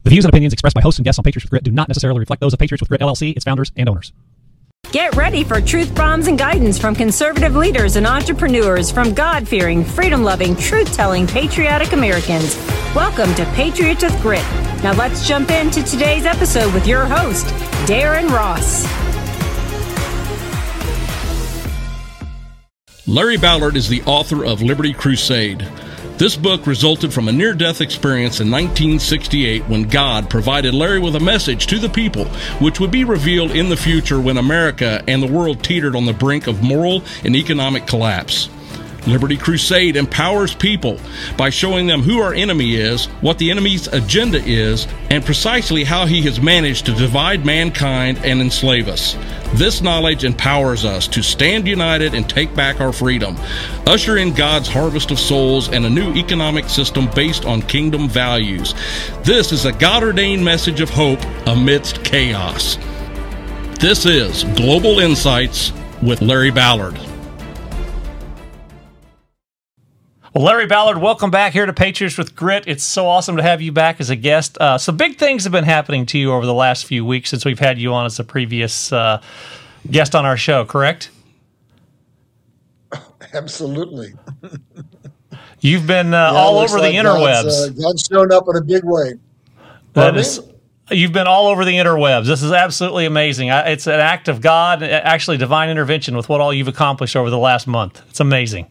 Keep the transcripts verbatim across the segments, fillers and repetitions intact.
The views and opinions expressed by hosts and guests on Patriots with Grit do not necessarily reflect those of Patriots with Grit L L C, its founders, and owners. Get ready for truth bombs and guidance from conservative leaders and entrepreneurs from God-fearing, freedom-loving, truth-telling, patriotic Americans. Welcome to Patriots with Grit. Now let's jump into today's episode with your host, Darren Ross. Larry Ballard is the author of Liberty Crusade. This book resulted from a near-death experience in nineteen sixty-eight when God provided Larry with a message to the people which would be revealed in the future when America and the world teetered on the brink of moral and economic collapse. Liberty Crusade empowers people by showing them who our enemy is, what the enemy's agenda is, and precisely how he has managed to divide mankind and enslave us. This knowledge empowers us to stand united and take back our freedom, usher in God's harvest of souls and a new economic system based on kingdom values. This is a God-ordained message of hope amidst chaos. This is Global Insights with Larry Ballard. Well, Larry Ballard, welcome back here to Patriots with Grit. It's so awesome to have you back as a guest. Uh, some big things have been happening to you over the last few weeks since we've had you on as a previous uh, guest on our show, correct? Absolutely. You've been uh, yeah, all over like the interwebs. God's, uh, God's shown up in a big way. That is, you've been all over the interwebs. This is absolutely amazing. I, it's an act of God, actually divine intervention with what all you've accomplished over the last month. It's amazing.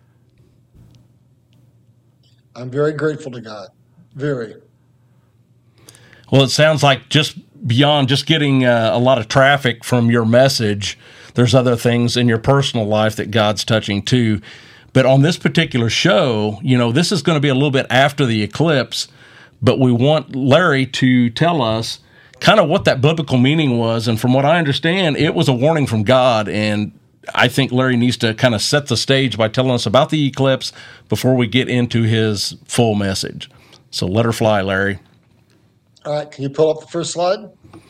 I'm very grateful to God. Very. Well, it sounds like just beyond just getting uh, a lot of traffic from your message, there's other things in your personal life that God's touching too. But on this particular show, you know, this is going to be a little bit after the eclipse, but we want Larry to tell us kind of what that biblical meaning was. And from what I understand, it was a warning from God, and I think Larry needs to kind of set the stage by telling us about the eclipse before we get into his full message. So let her fly, Larry. All right, can you pull up the first slide?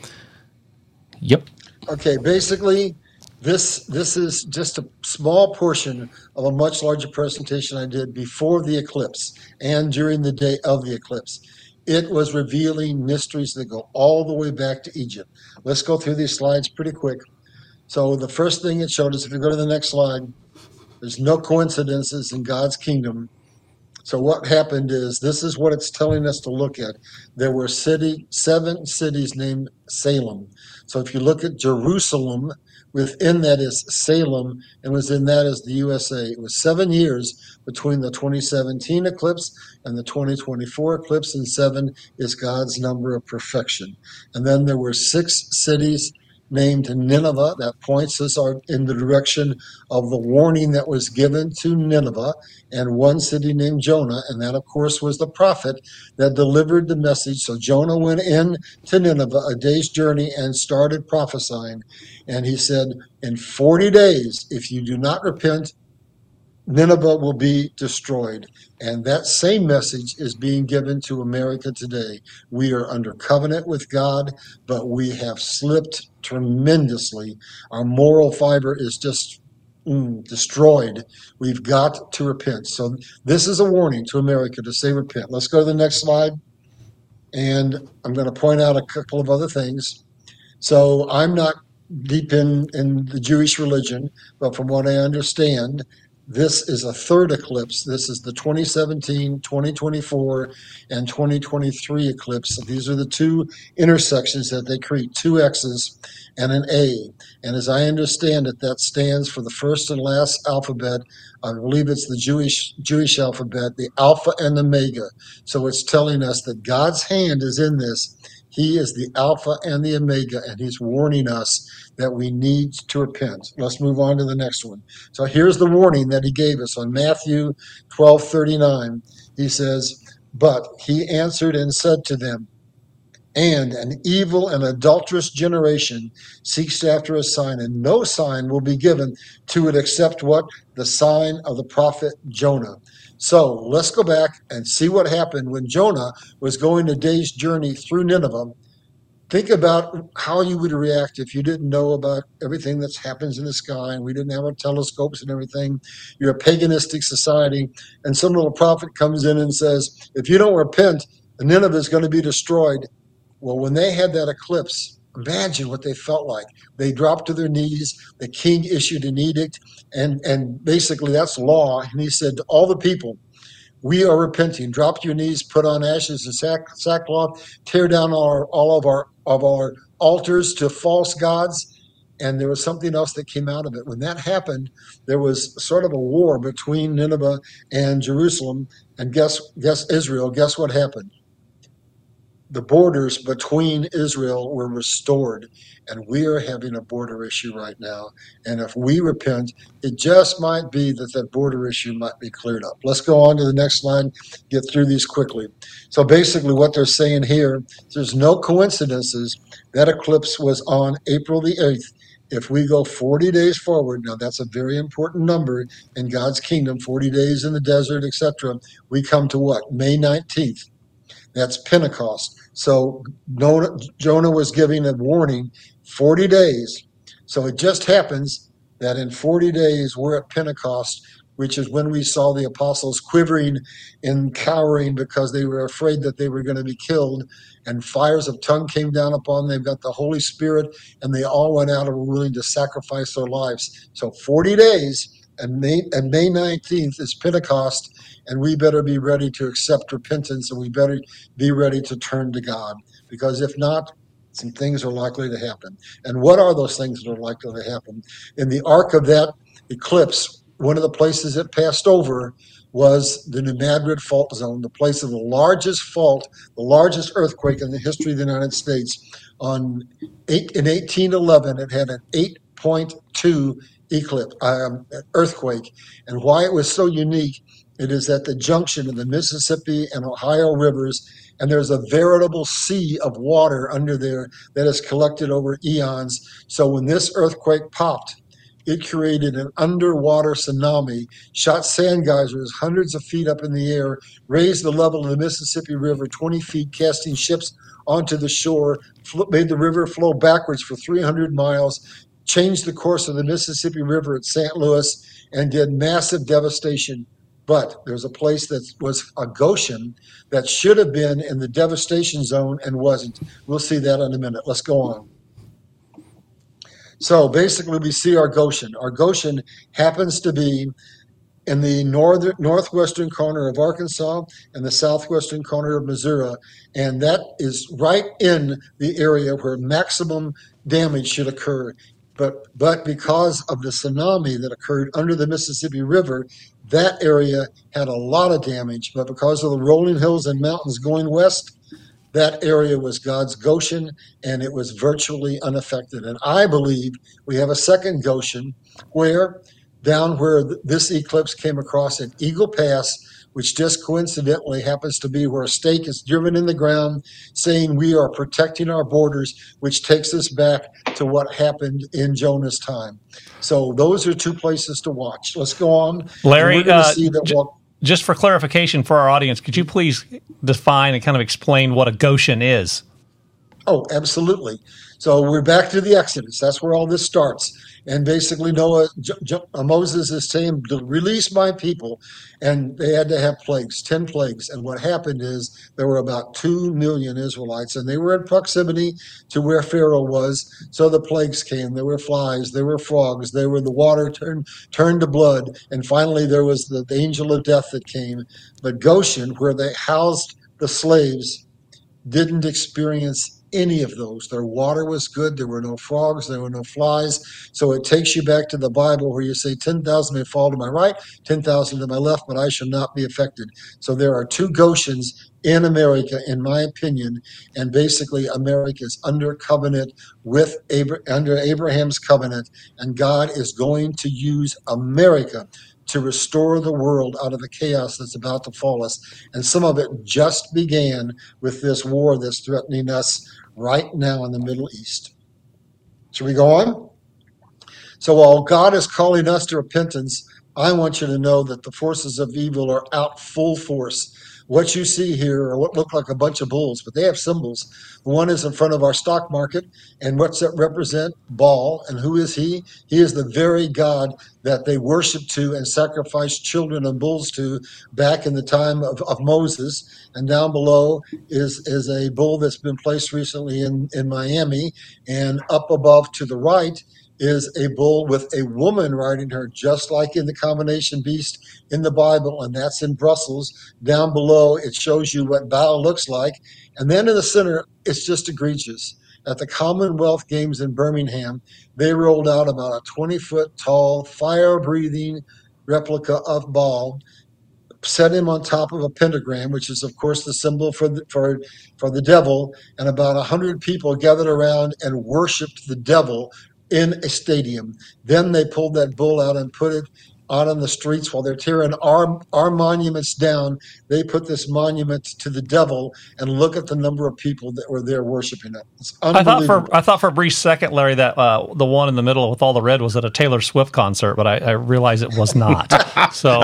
Yep. Okay, basically, this this is just a small portion of a much larger presentation I did before the eclipse and during the day of the eclipse. It was revealing mysteries that go all the way back to Egypt. Let's go through these slides pretty quick. So the first thing it showed us, if you go to the next slide, there's no coincidences in God's kingdom. So what happened is, this is what it's telling us to look at. There were city, seven cities named Salem. So if you look at Jerusalem, within that is Salem, and within that is the U S A. It was seven years between the twenty seventeen eclipse and the twenty twenty-four eclipse, and seven is God's number of perfection. And then there were six cities named Nineveh. That points us in the direction of the warning that was given to Nineveh, and one city named Jonah, and that of course was the prophet that delivered the message. So Jonah went in to Nineveh, a day's journey, and started prophesying, and he said, in forty days, if you do not repent, Nineveh will be destroyed. And that same message is being given to America today. We are under covenant with God, but we have slipped tremendously. Our moral fiber is just mm, destroyed. We've got to repent. So this is a warning to America to say repent. Let's go to the next slide. And I'm going to point out a couple of other things. So I'm not deep in, in the Jewish religion, but from what I understand, this is a third eclipse. This is the twenty seventeen, twenty twenty-four, and twenty twenty-three eclipse. These are the two intersections that they create, two X's and an A. And as I understand it, that stands for the first and last alphabet. I believe it's the Jewish Jewish alphabet, the Alpha and Omega. So it's telling us that God's hand is in this. He is the Alpha and the Omega, and he's warning us that we need to repent. Let's move on to the next one. So here's the warning that he gave us on Matthew twelve thirty-nine. He says, but he answered and said to them, and an evil and adulterous generation seeks after a sign, and no sign will be given to it except what? The sign of the prophet Jonah. So let's go back and see what happened when Jonah was going a day's journey through Nineveh. Think about how you would react if you didn't know about everything that happens in the sky, and we didn't have our telescopes and everything. You're a paganistic society, and some little prophet comes in and says, if you don't repent, Nineveh is going to be destroyed. Well, when they had that eclipse, imagine what they felt like. They dropped to their knees. The king issued an edict, and, and basically that's law. And he said to all the people, we are repenting. Drop to your knees, put on ashes and sack, sackcloth, tear down our, all of our of our altars to false gods. And there was something else that came out of it. When that happened, there was sort of a war between Nineveh and Jerusalem. And guess guess Israel. Guess what happened? The borders between Israel were restored, and we are having a border issue right now. And if we repent, it just might be that that border issue might be cleared up. Let's go on to the next slide, get through these quickly. So basically what they're saying here, there's no coincidences. That eclipse was on April the eighth. If we go forty days forward, now that's a very important number in God's kingdom, forty days in the desert, et cetera, we come to what? May nineteenth. That's Pentecost. So Jonah was giving a warning, forty days. So it just happens that in forty days we're at Pentecost, which is when we saw the apostles quivering and cowering because they were afraid that they were going to be killed. And fires of tongue came down upon them. They've got the Holy Spirit, and they all went out and were willing to sacrifice their lives. So forty days, and May, and May nineteenth is Pentecost. And we better be ready to accept repentance, and we better be ready to turn to God. Because if not, some things are likely to happen. And what are those things that are likely to happen? In the arc of that eclipse, one of the places it passed over was the New Madrid Fault Zone, the place of the largest fault, the largest earthquake in the history of the United States. On eight, in eighteen eleven, it had an eight point two eclipse, um, earthquake. And why it was so unique, it is at the junction of the Mississippi and Ohio rivers, and there's a veritable sea of water under there that has collected over eons. So when this earthquake popped, it created an underwater tsunami, shot sand geysers hundreds of feet up in the air, raised the level of the Mississippi River twenty feet, casting ships onto the shore, made the river flow backwards for three hundred miles, changed the course of the Mississippi River at Saint Louis, and did massive devastation. But there's a place that was a Goshen that should have been in the devastation zone and wasn't. We'll see that in a minute. Let's go on. So basically we see our Goshen. Our Goshen happens to be in the northern, northwestern corner of Arkansas and the southwestern corner of Missouri. And that is right in the area where maximum damage should occur. But but because of the tsunami that occurred under the Mississippi River, that area had a lot of damage. But because of the rolling hills and mountains going west, that area was God's Goshen, and it was virtually unaffected. And I believe we have a second Goshen where, down where th- this eclipse came across at Eagle Pass, which just coincidentally happens to be where a stake is driven in the ground saying we are protecting our borders, which takes us back to what happened in Jonah's time. So those are two places to watch. Let's go on. Larry, we're uh, see that j- we'll- just for clarification for our audience, could you please define and kind of explain what a Goshen is? Oh, absolutely. So we're back to the Exodus. That's where all this starts. And basically Noah, J- J- Moses is saying, release my people. And they had to have plagues, ten plagues. And what happened is there were about two million Israelites, and they were in proximity to where Pharaoh was. So the plagues came. There were flies, there were frogs, there were the water turned, turned to blood. And finally there was the, the angel of death that came. But Goshen, where they housed the slaves, didn't experience any of those. Their water was good. There were no frogs. There were no flies. So it takes you back to the Bible where you say ten thousand may fall to my right, ten thousand to my left, but I shall not be affected. So there are two Goshens in America, in my opinion, and basically America is under covenant with Abra- under Abraham's covenant, and God is going to use America to restore the world out of the chaos that's about to fall us. And some of it just began with this war that's threatening us right now in the Middle East. Should we go on? So while God is calling us to repentance, I want you to know that the forces of evil are out full force. What you see here are what look like a bunch of bulls, but they have symbols. One is in front of our stock market, and what's that represent? Baal. And who is he? He is the very god that they worshiped to and sacrificed children and bulls to back in the time of, of Moses. And down below is, is a bull that's been placed recently in, in Miami. And up above to the right is a bull with a woman riding her, just like in the combination beast in the Bible, and that's in Brussels. Down below, it shows you what Baal looks like. And then in the center, it's just egregious. At the Commonwealth Games in Birmingham, they rolled out about a twenty-foot tall, fire-breathing replica of Baal, set him on top of a pentagram, which is, of course, the symbol for the, for, for the devil, and about one hundred people gathered around and worshipped the devil in a stadium. Then they pulled that bull out and put it out on the streets while they're tearing our, our monuments down. They put this monument to the devil, and look at the number of people that were there worshiping it. It's I thought unbelievable. for I thought for a brief second, Larry, that uh, the one in the middle with all the red was at a Taylor Swift concert, but I, I realized it was not. So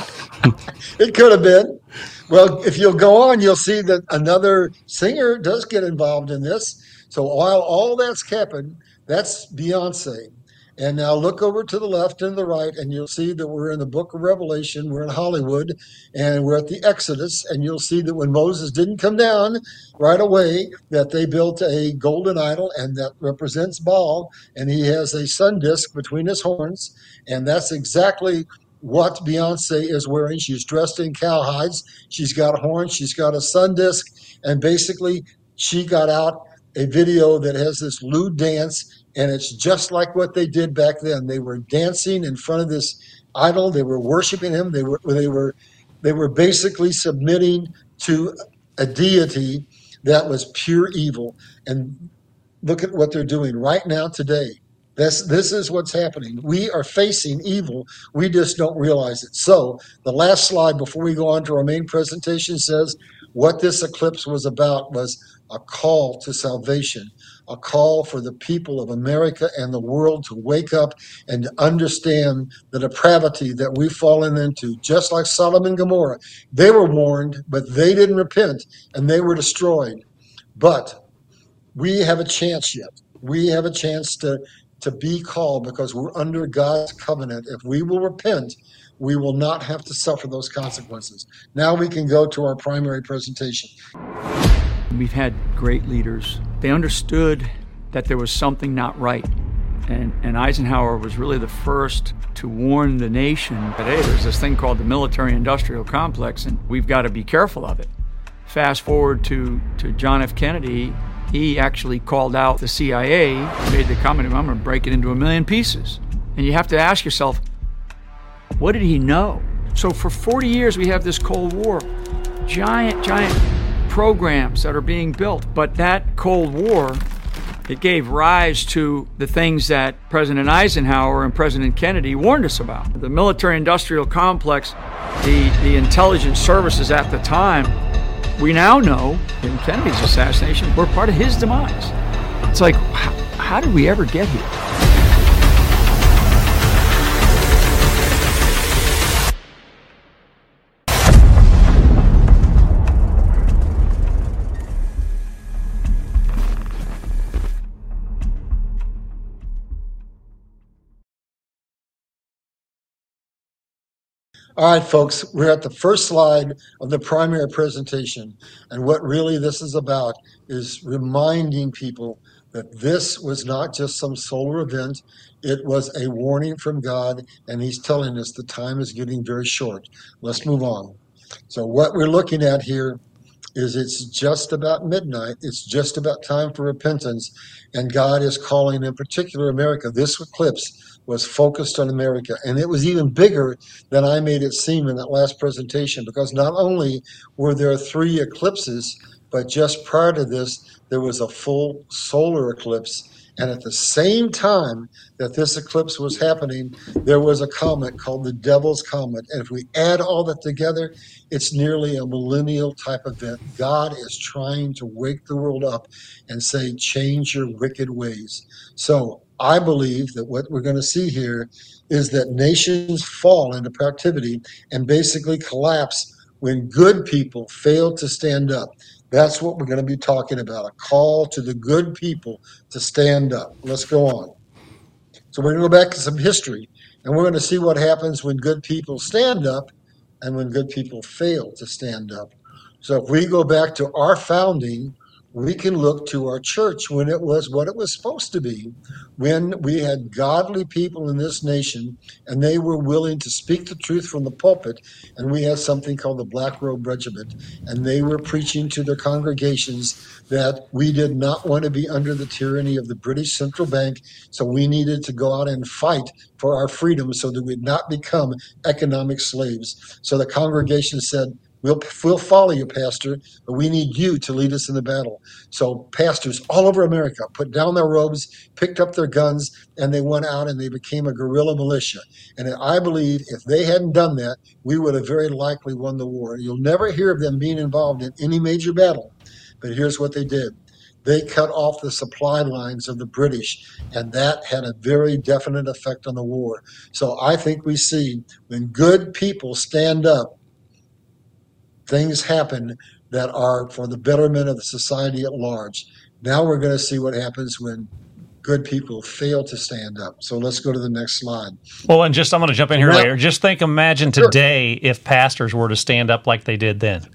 It could have been. Well, if you'll go on, you'll see that another singer does get involved in this. So while all that's happened, that's Beyonce. And now look over to the left and the right, and you'll see that we're in the book of Revelation. We're in Hollywood, and we're at the Exodus. And you'll see that when Moses didn't come down right away, that they built a golden idol, and that represents Baal. And he has a sun disk between his horns. And that's exactly what Beyonce is wearing. She's dressed in cowhides. She's got horns. She's got a sun disk. And basically, she got out a video that has this lewd dance, and it's just like what they did back then. They were dancing in front of this idol. They were worshiping him. They were they were they were basically submitting to a deity that was pure evil. And look at what they're doing right now today. This this is what's happening. We are facing evil. We just don't realize it. So the last slide before we go on to our main presentation says what this eclipse was about was a call to salvation, a call for the people of America and the world to wake up and to understand the depravity that we've fallen into, just like Sodom and Gomorrah. They were warned, but they didn't repent, and they were destroyed. But we have a chance yet. We have a chance to, to be called, because we're under God's covenant. If we will repent, we will not have to suffer those consequences. Now we can go to our primary presentation. We've had great leaders. They understood that there was something not right. And, and Eisenhower was really the first to warn the nation that, hey, there's this thing called the military-industrial complex, and we've got to be careful of it. Fast forward to, to John F. Kennedy. He actually called out the C I A, made the comment, I'm going to break it into a million pieces. And you have to ask yourself, what did he know? So for forty years, we have this Cold War. Giant, giant programs that are being built. But that Cold War, it gave rise to the things that President Eisenhower and President Kennedy warned us about. The military-industrial complex, the, the intelligence services at the time, we now know in Kennedy's assassination, we're part of his demise. It's like, how, how did we ever get here? All right, folks, we're at the first slide of the primary presentation. And what really this is about is reminding people that this was not just some solar event. It was a warning from God, and he's telling us the time is getting very short. Let's move on. So what we're looking at here is it's just about midnight. It's just about time for repentance. And God is calling, in particular, America. This eclipse was focused on America. And it was even bigger than I made it seem in that last presentation, because not only were there three eclipses, but just prior to this, there was a full solar eclipse. And at the same time that this eclipse was happening, there was a comet called the Devil's Comet. And if we add all that together, it's nearly a millennial type event. God is trying to wake the world up and say, change your wicked ways. So I believe that what we're going to see here is that nations fall into captivity and basically collapse when good people fail to stand up. That's what we're going to be talking about, a call to the good people to stand up. Let's go on. So we're going to go back to some history, and we're going to see what happens when good people stand up and when good people fail to stand up. So if we go back to our founding, we can look to our church when it was what it was supposed to be, when we had godly people in this nation and they were willing to speak the truth from the pulpit, and we had something called the Black Robe Regiment, and they were preaching to their congregations that we did not want to be under the tyranny of the British Central Bank, so we needed to go out and fight for our freedom so that we'd not become economic slaves. So the congregation said, We'll, we'll follow you, Pastor, but we need you to lead us in the battle. So pastors all over America put down their robes, picked up their guns, and they went out and they became a guerrilla militia. And I believe if they hadn't done that, we would have very likely won the war. You'll never hear of them being involved in any major battle, but here's what they did. They cut off the supply lines of the British, and that had a very definite effect on the war. So I think we see when good people stand up, things happen that are for the betterment of the society at large. Now we're going to see what happens when good people fail to stand up. So let's go to the next slide. Well, and just I'm going to jump in here now, later. Just think, imagine today sure. if pastors were to stand up like they did then.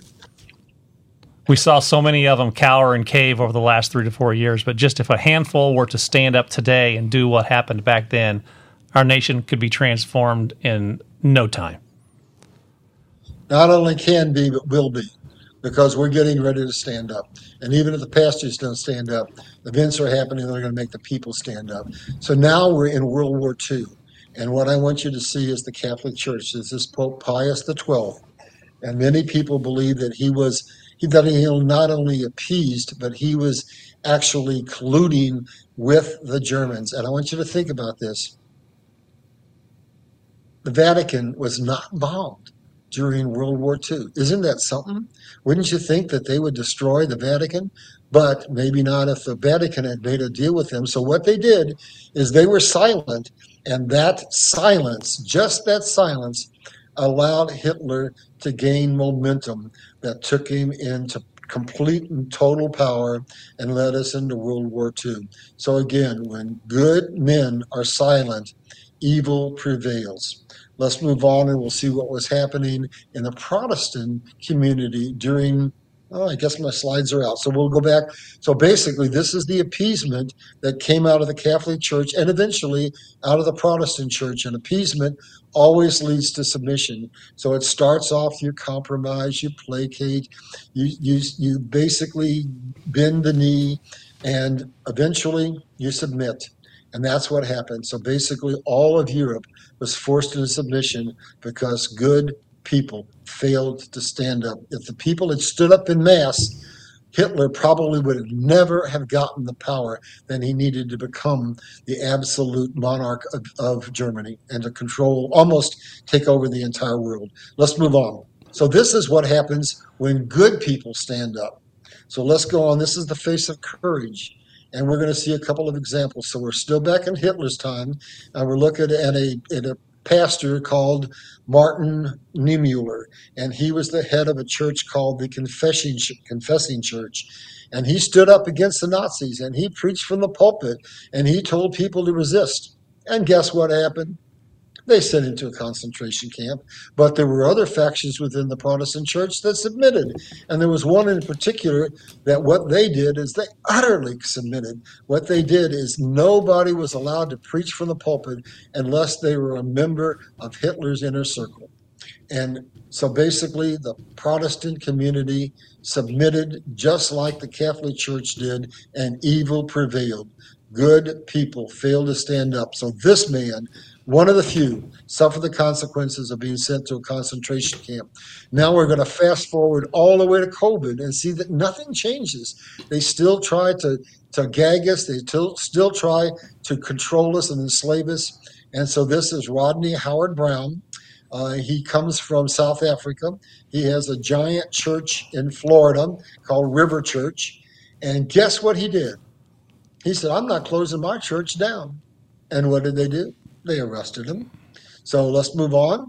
We saw so many of them cower and cave over the last three to four years, but just if a handful were to stand up today and do what happened back then, our nation could be transformed in no time. Not only can be, but will be, because we're getting ready to stand up. And even if the pastors don't stand up, events are happening that are going to make the people stand up. So now we're in World War Two. And what I want you to see is the Catholic Church. This is Pope Pius the twelfth. And many people believe that he was, that he not only appeased, but he was actually colluding with the Germans. And I want you to think about this. The Vatican was not bombed during World War Two. Isn't that something? Wouldn't you think that they would destroy the Vatican? But maybe not if the Vatican had made a deal with them. So what they did is they were silent, and that silence, just that silence, allowed Hitler to gain momentum that took him into complete and total power and led us into World War Two. So again, when good men are silent, evil prevails. Let's move on and we'll see what was happening in the Protestant community during, oh, I guess my slides are out. So we'll go back. So basically, this is the appeasement that came out of the Catholic Church and eventually out of the Protestant Church. And appeasement always leads to submission. So it starts off, you compromise, you placate, you, you, you basically bend the knee, and eventually you submit. And that's what happened. So basically, all of Europe was forced into submission because good people failed to stand up. If the people had stood up in mass, Hitler probably would have never have gotten the power that he needed to become the absolute monarch of, of Germany and to control, almost take over the entire world. Let's move on. So this is what happens when good people stand up. So let's go on. This is the face of courage. And we're going to see a couple of examples. So we're still back in Hitler's time, and we're looking at a, at a pastor called Martin Niemöller, and he was the head of a church called the Confessing, Confessing Church. And he stood up against the Nazis, and he preached from the pulpit, and he told people to resist. And guess what happened? They sent him to a concentration camp, but there were other factions within the Protestant church that submitted. And there was one in particular that what they did is they utterly submitted. What they did is nobody was allowed to preach from the pulpit unless they were a member of Hitler's inner circle. And so basically the Protestant community submitted just like the Catholic Church did, and evil prevailed. Good people failed to stand up. So this man, one of the few, suffered the consequences of being sent to a concentration camp. Now we're going to fast forward all the way to COVID and see that nothing changes. They still try to, to gag us. They still, still try to control us and enslave us. And so this is Rodney Howard-Browne. Uh, he comes from South Africa. He has a giant church in Florida called River Church. And guess what he did? He said, I'm not closing my church down. And what did they do? They arrested him. So let's move on.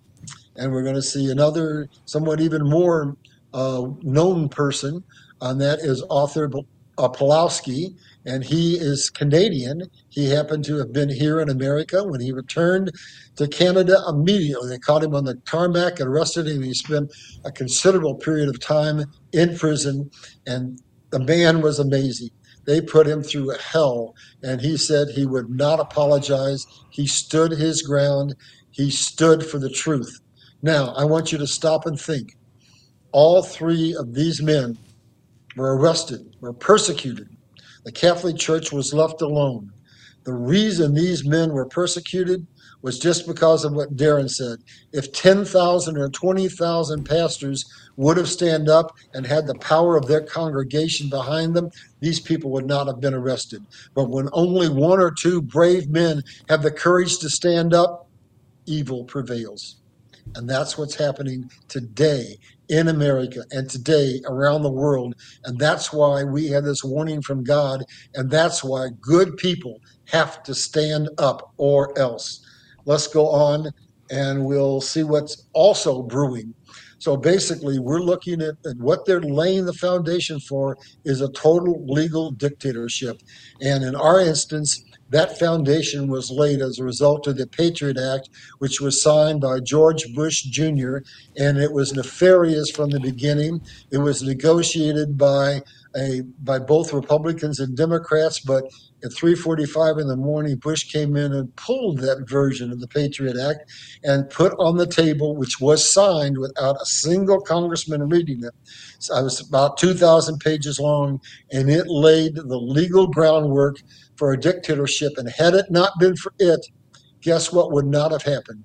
And we're going to see another somewhat even more uh, known person, and that is Arthur uh, Pawlowski, and he is Canadian. He happened to have been here in America. When he returned to Canada immediately, they caught him on the tarmac and arrested him. He spent a considerable period of time in prison, and the man was amazing. They put him through hell, and he said he would not apologize. He stood his ground. He stood for the truth. Now, I want you to stop and think. All three of these men were arrested, were persecuted. The Catholic Church was left alone. The reason these men were persecuted was just because of what Darren said. If ten thousand or twenty thousand pastors would have stand up and had the power of their congregation behind them, these people would not have been arrested. But when only one or two brave men have the courage to stand up, evil prevails. And that's what's happening today in America and today around the world. And that's why we have this warning from God. And that's why good people have to stand up or else. Let's go on and we'll see what's also brewing. So basically, we're looking at, at what they're laying the foundation for is a total legal dictatorship. And in our instance, that foundation was laid as a result of the Patriot Act, which was signed by George Bush Junior, and it was nefarious from the beginning. It was negotiated by a by both Republicans and Democrats, but at three forty-five in the morning, Bush came in and pulled that version of the Patriot Act and put on the table, which was signed without a single congressman reading it. So it was about two thousand pages long, and it laid the legal groundwork for a dictatorship. And had it not been for it, guess what would not have happened?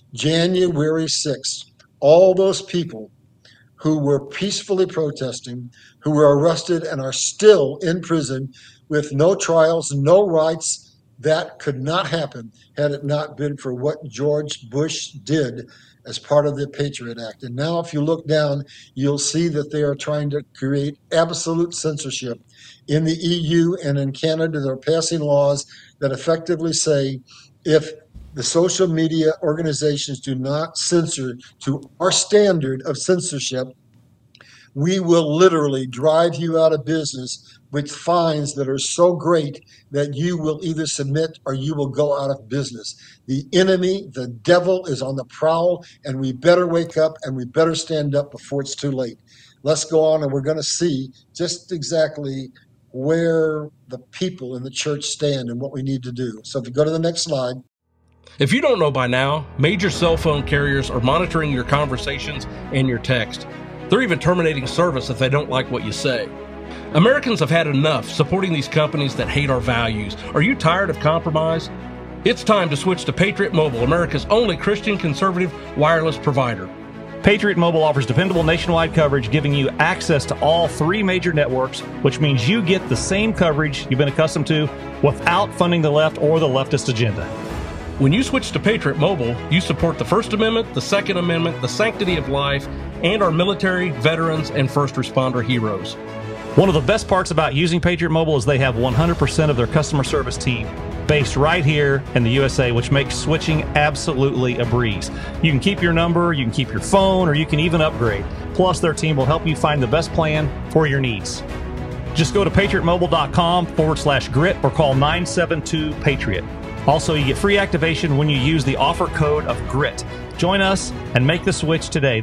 January sixth, all those people who were peacefully protesting, who were arrested and are still in prison with no trials, no rights, that could not happen had it not been for what George Bush did as part of the Patriot Act. And now if you look down, you'll see that they are trying to create absolute censorship. In the E U and in Canada, they're passing laws that effectively say if the social media organizations do not censor to our standard of censorship, we will literally drive you out of business with fines that are so great that you will either submit or you will go out of business. The enemy, the devil, is on the prowl, and we better wake up and we better stand up before it's too late. Let's go on, and we're going to see just exactly where the people in the church stand and what we need to do. So if you go to the next slide. If you don't know by now, major cell phone carriers are monitoring your conversations and your text. They're even terminating service if they don't like what you say. Americans have had enough supporting these companies that hate our values. Are you tired of compromise? It's time to switch to Patriot Mobile, America's only Christian conservative wireless provider. Patriot Mobile offers dependable nationwide coverage, giving you access to all three major networks, which means you get the same coverage you've been accustomed to without funding the left or the leftist agenda. When you switch to Patriot Mobile, you support the First Amendment, the Second Amendment, the sanctity of life, and our military, veterans, and first responder heroes. One of the best parts about using Patriot Mobile is they have one hundred percent of their customer service team based right here in the U S A, which makes switching absolutely a breeze. You can keep your number, you can keep your phone, or you can even upgrade. Plus, their team will help you find the best plan for your needs. Just go to patriotmobile.com forward slash grit or call nine seven two PATRIOT. Also, you get free activation when you use the offer code of GRIT. Join us and make the switch today.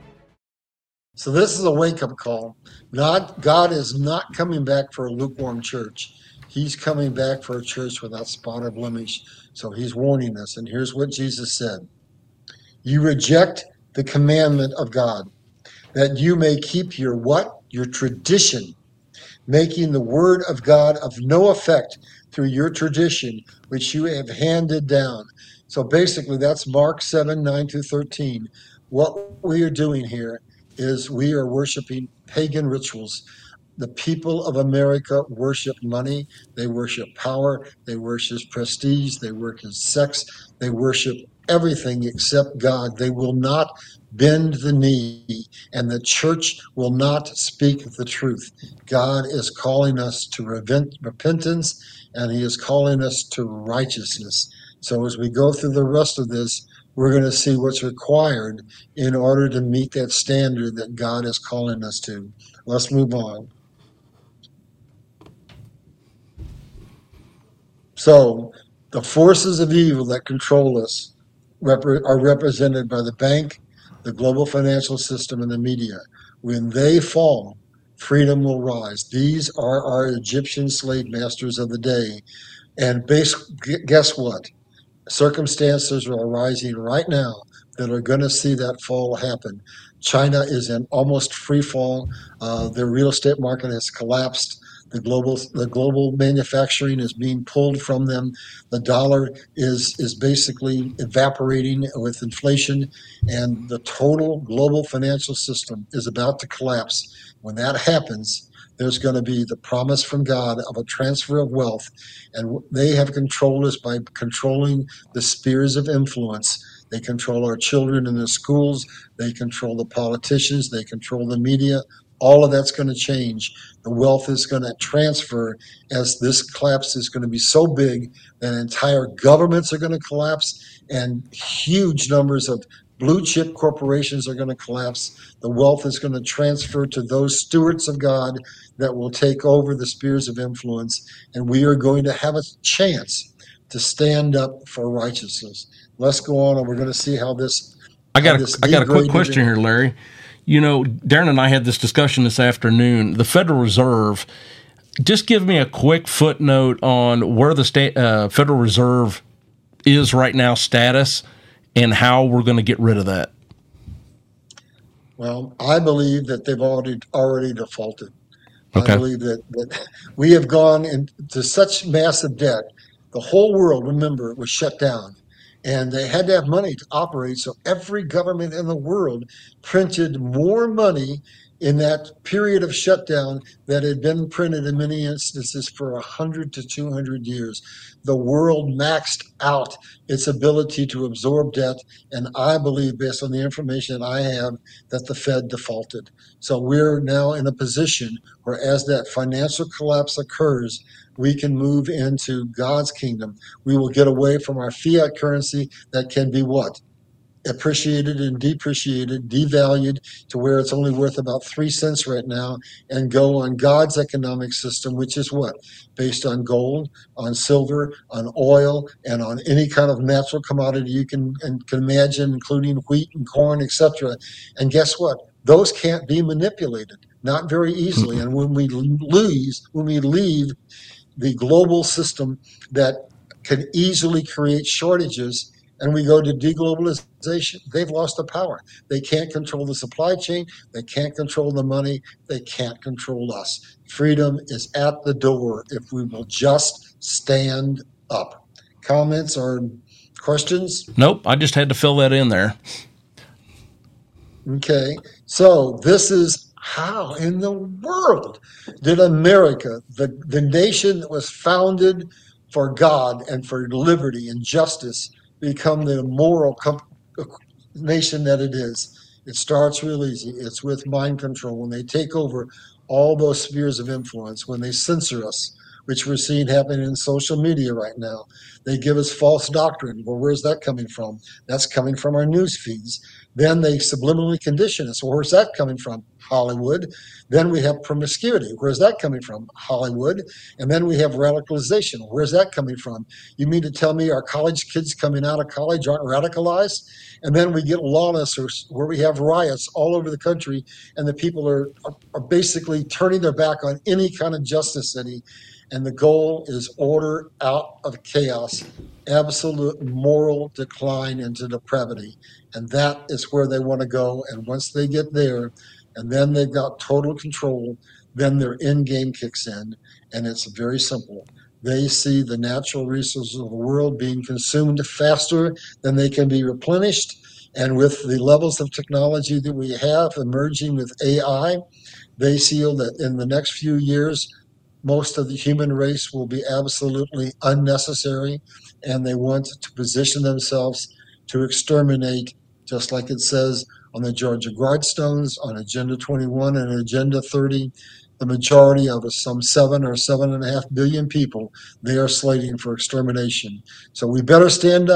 So this is a wake-up call. God, God is not coming back for a lukewarm church. He's coming back for a church without spot or blemish. So he's warning us. And here's what Jesus said. You reject the commandment of God, that you may keep your what? Your tradition, making the word of God of no effect through your tradition, which you have handed down. So basically, that's Mark seven, nine through thirteen. What we are doing here is we are worshiping pagan rituals. The people of America worship money, they worship power, they worship prestige, they worship sex, they worship everything except God. They will not bend the knee, and the church will not speak the truth. God is calling us to repent, repentance, and he is calling us to righteousness. So as we go through the rest of this, we're going to see what's required in order to meet that standard that God is calling us to. Let's move on. So the forces of evil that control us rep- are represented by the bank, the global financial system, and the media. When they fall, freedom will rise. These are our Egyptian slave masters of the day. And base, guess what? Circumstances are arising right now that are going to see that fall happen. China is in almost free fall. Uh, the real estate market has collapsed. The global the global manufacturing is being pulled from them. The dollar is is basically evaporating with inflation, and the total global financial system is about to collapse. When that happens, there's going to be the promise from God of a transfer of wealth, and they have controlled us by controlling the spheres of influence. They control our children in the schools. They control the politicians. They control the media. All of that's going to change. The wealth is going to transfer as this collapse is going to be so big that entire governments are going to collapse, and huge numbers of blue chip corporations are going to collapse. The wealth is going to transfer to those stewards of God that will take over the spheres of influence, and we are going to have a chance to stand up for righteousness. Let's go on, and we're going to see how this. I got a, I got a quick question here, Larry. You know, Darren and I had this discussion this afternoon. The Federal Reserve, just give me a quick footnote on where the state, uh, Federal Reserve is right now, status, and how we're going to get rid of that. Well, I believe that they've already already defaulted. Okay. I believe that, that we have gone into such massive debt. The whole world, remember, was shut down. And they had to have money to operate, so every government in the world printed more money in that period of shutdown that had been printed in many instances for one hundred to two hundred years. The world maxed out its ability to absorb debt, and I believe, based on the information I have, that the Fed defaulted. So we're now in a position where, as that financial collapse occurs, we can move into God's kingdom. We will get away from our fiat currency that can be what? Appreciated and depreciated, devalued to where it's only worth about three cents right now, and go on God's economic system, which is what? Based on gold, on silver, on oil, and on any kind of natural commodity you can, and can imagine, including wheat and corn, et cetera. And guess what? Those can't be manipulated, not very easily. And when we lose, when we leave the global system that can easily create shortages, and we go to deglobalization, they've lost the power. They can't control the supply chain. They can't control the money. They can't control us. Freedom is at the door if we will just stand up. Comments or questions? Nope, I just had to fill that in there. Okay, so this is how in the world did America, the, the nation that was founded for God and for liberty and justice, become the moral com- nation that it is? It starts real easy. It's with mind control. When they take over all those spheres of influence, when they censor us, which we're seeing happening in social media right now, they give us false doctrine. Well, where's that coming from? That's coming from our news feeds. Then they subliminally condition us. Well, where's that coming from? Hollywood. Then we have promiscuity. Where's that coming from? Hollywood. And then we have radicalization. Where's that coming from? You mean to tell me our college kids coming out of college aren't radicalized? And then we get lawless, or where we have riots all over the country, and the people are, are, are basically turning their back on any kind of justice any. And the goal is order out of chaos, absolute moral decline into depravity. And that is where they want to go. And once they get there, and then they've got total control, then their end game kicks in. And it's very simple. They see the natural resources of the world being consumed faster than they can be replenished. And with the levels of technology that we have emerging with A I, they feel that in the next few years, most of the human race will be absolutely unnecessary, and they want to position themselves to exterminate, just like it says on the Georgia Guidestones, on Agenda twenty-one and Agenda thirty, the majority of us, some seven or seven and a half billion people, they are slating for extermination. So we better stand up.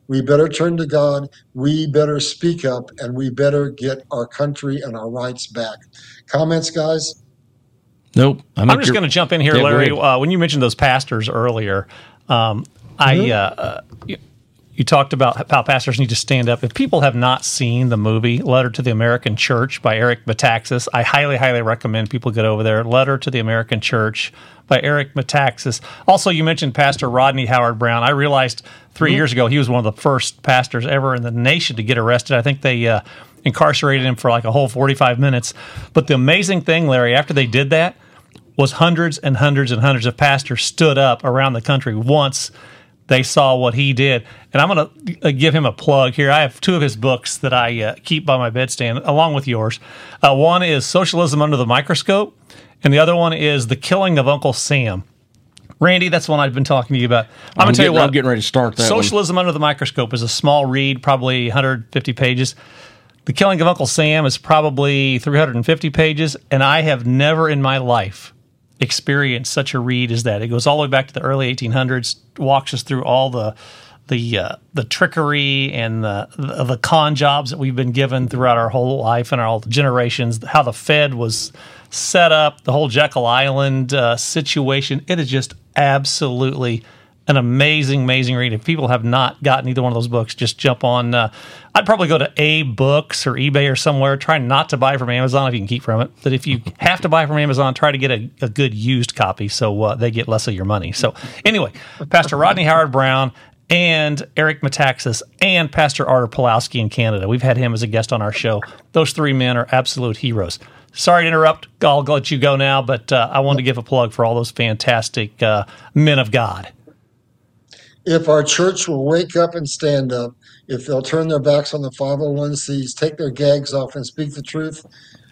We better turn to God. We better speak up, and we better get our country and our rights back. Comments, guys? Nope. I'm just going to jump in here, yeah, Larry. Uh, when you mentioned those pastors earlier, um, mm-hmm. I uh, uh, you, you talked about how pastors need to stand up. If people have not seen the movie Letter to the American Church by Eric Metaxas, I highly, highly recommend people get over there. Letter to the American Church by Eric Metaxas. Also, you mentioned Pastor Rodney Howard-Browne. I realized three mm-hmm. years ago he was one of the first pastors ever in the nation to get arrested. I think they uh, incarcerated him for like a whole forty-five minutes. But the amazing thing, Larry, after they did that, was hundreds and hundreds and hundreds of pastors stood up around the country once they saw what he did. And I'm going to give him a plug here. I have two of his books that I uh, keep by my bedstand, along with yours. Uh, one is Socialism Under the Microscope, and the other one is The Killing of Uncle Sam. Randy, that's the one I've been talking to you about. I'm, I'm going to tell you what. I'm getting ready to start that Socialism one. Under the Microscope is a small read, probably one hundred fifty pages. The Killing of Uncle Sam is probably three hundred fifty pages, and I have never in my life experienced such a read as that. It goes all the way back to the early eighteen hundreds, walks us through all the the uh, the trickery and the, the the con jobs that we've been given throughout our whole life and our all the generations, how the Fed was set up, the whole Jekyll Island uh, situation. It is just absolutely an amazing, amazing read. If people have not gotten either one of those books, just jump on. Uh, I'd probably go to A Books or eBay or somewhere. Try not to buy from Amazon if you can keep from it. But if you have to buy from Amazon, try to get a, a good used copy so uh, they get less of your money. So anyway, Pastor Rodney Howard-Browne and Eric Metaxas and Pastor Artur Pawlowski in Canada. We've had him as a guest on our show. Those three men are absolute heroes. Sorry to interrupt. I'll let you go now, but uh, I wanted to give a plug for all those fantastic uh, men of God. If our church will wake up and stand up, if they'll turn their backs on the five oh one c's, take their gags off and speak the truth,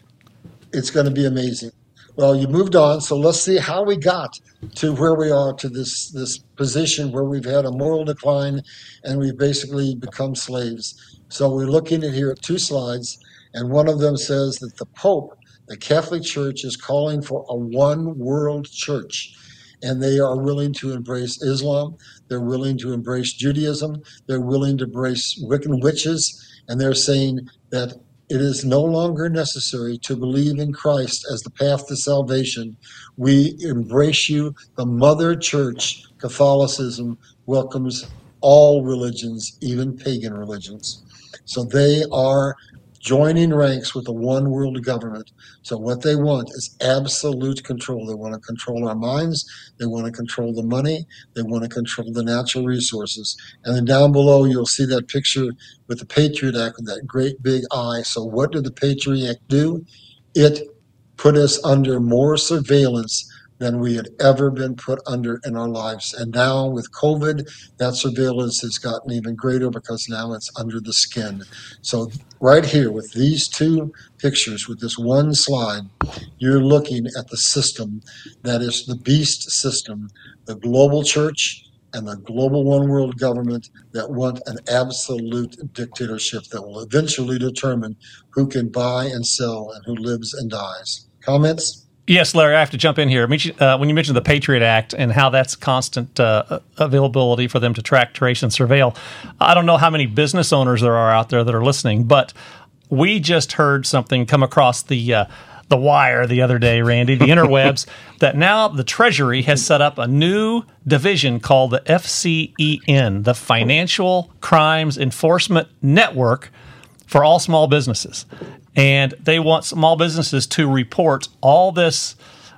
it's going to be amazing. Well, you moved on, so let's see how we got to where we are, to this, this position where we've had a moral decline and we've basically become slaves. So we're looking at here at two slides, and one of them says that the Pope, the Catholic Church, is calling for a one-world church. And they are willing to embrace Islam. They're willing to embrace Judaism. They're willing to embrace Wiccan witches. And they're saying that it is no longer necessary to believe in Christ as the path to salvation. We embrace you. The Mother Church, Catholicism, welcomes all religions, even pagan religions. So they are joining ranks with the one world government. So what they want is absolute control. They want to control our minds. They want to control the money. They want to control the natural resources. And then down below, you'll see that picture with the Patriot Act with that great big eye. So what did the Patriot Act do? It put us under more surveillance than we had ever been put under in our lives. And now with COVID, that surveillance has gotten even greater because now it's under the skin. So right here with these two pictures, with this one slide, you're looking at the system that is the beast system, the global church and the global one world government that want an absolute dictatorship that will eventually determine who can buy and sell and who lives and dies. Comments? Yes, Larry, I have to jump in here. Uh, when you mentioned the Patriot Act and how that's constant uh, availability for them to track, trace, and surveil, I don't know how many business owners there are out there that are listening, but we just heard something come across the uh, the wire the other day, Randy, the interwebs, that now the Treasury has set up a new division called the F C E N, the Financial Crimes Enforcement Network for all small businesses. And they want small businesses to report all this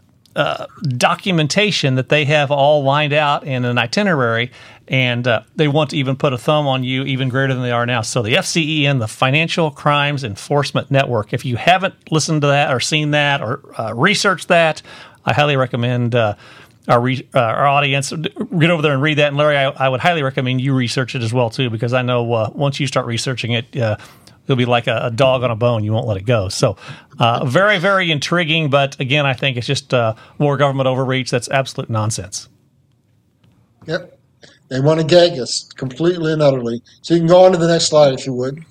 uh, documentation that they have all lined out in an itinerary, and uh, they want to even put a thumb on you even greater than they are now. So the F C E N, the Financial Crimes Enforcement Network, if you haven't listened to that or seen that or uh, researched that, I highly recommend uh, our, re- uh, our audience get over there and read that. And Larry, I, I would highly recommend you research it as well, too, because I know uh, once you start researching it, uh, it'll be like a, a dog on a bone. You won't let it go. So uh, very, very intriguing. But again, I think it's just uh, more government overreach. That's absolute nonsense. Yep. They want to gag us completely and utterly. So you can go on to the next slide if you would.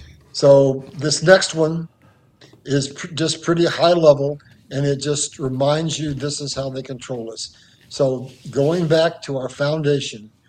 So this next one is pr- just pretty high level, and it just reminds you this is how they control us. So going back to our foundation,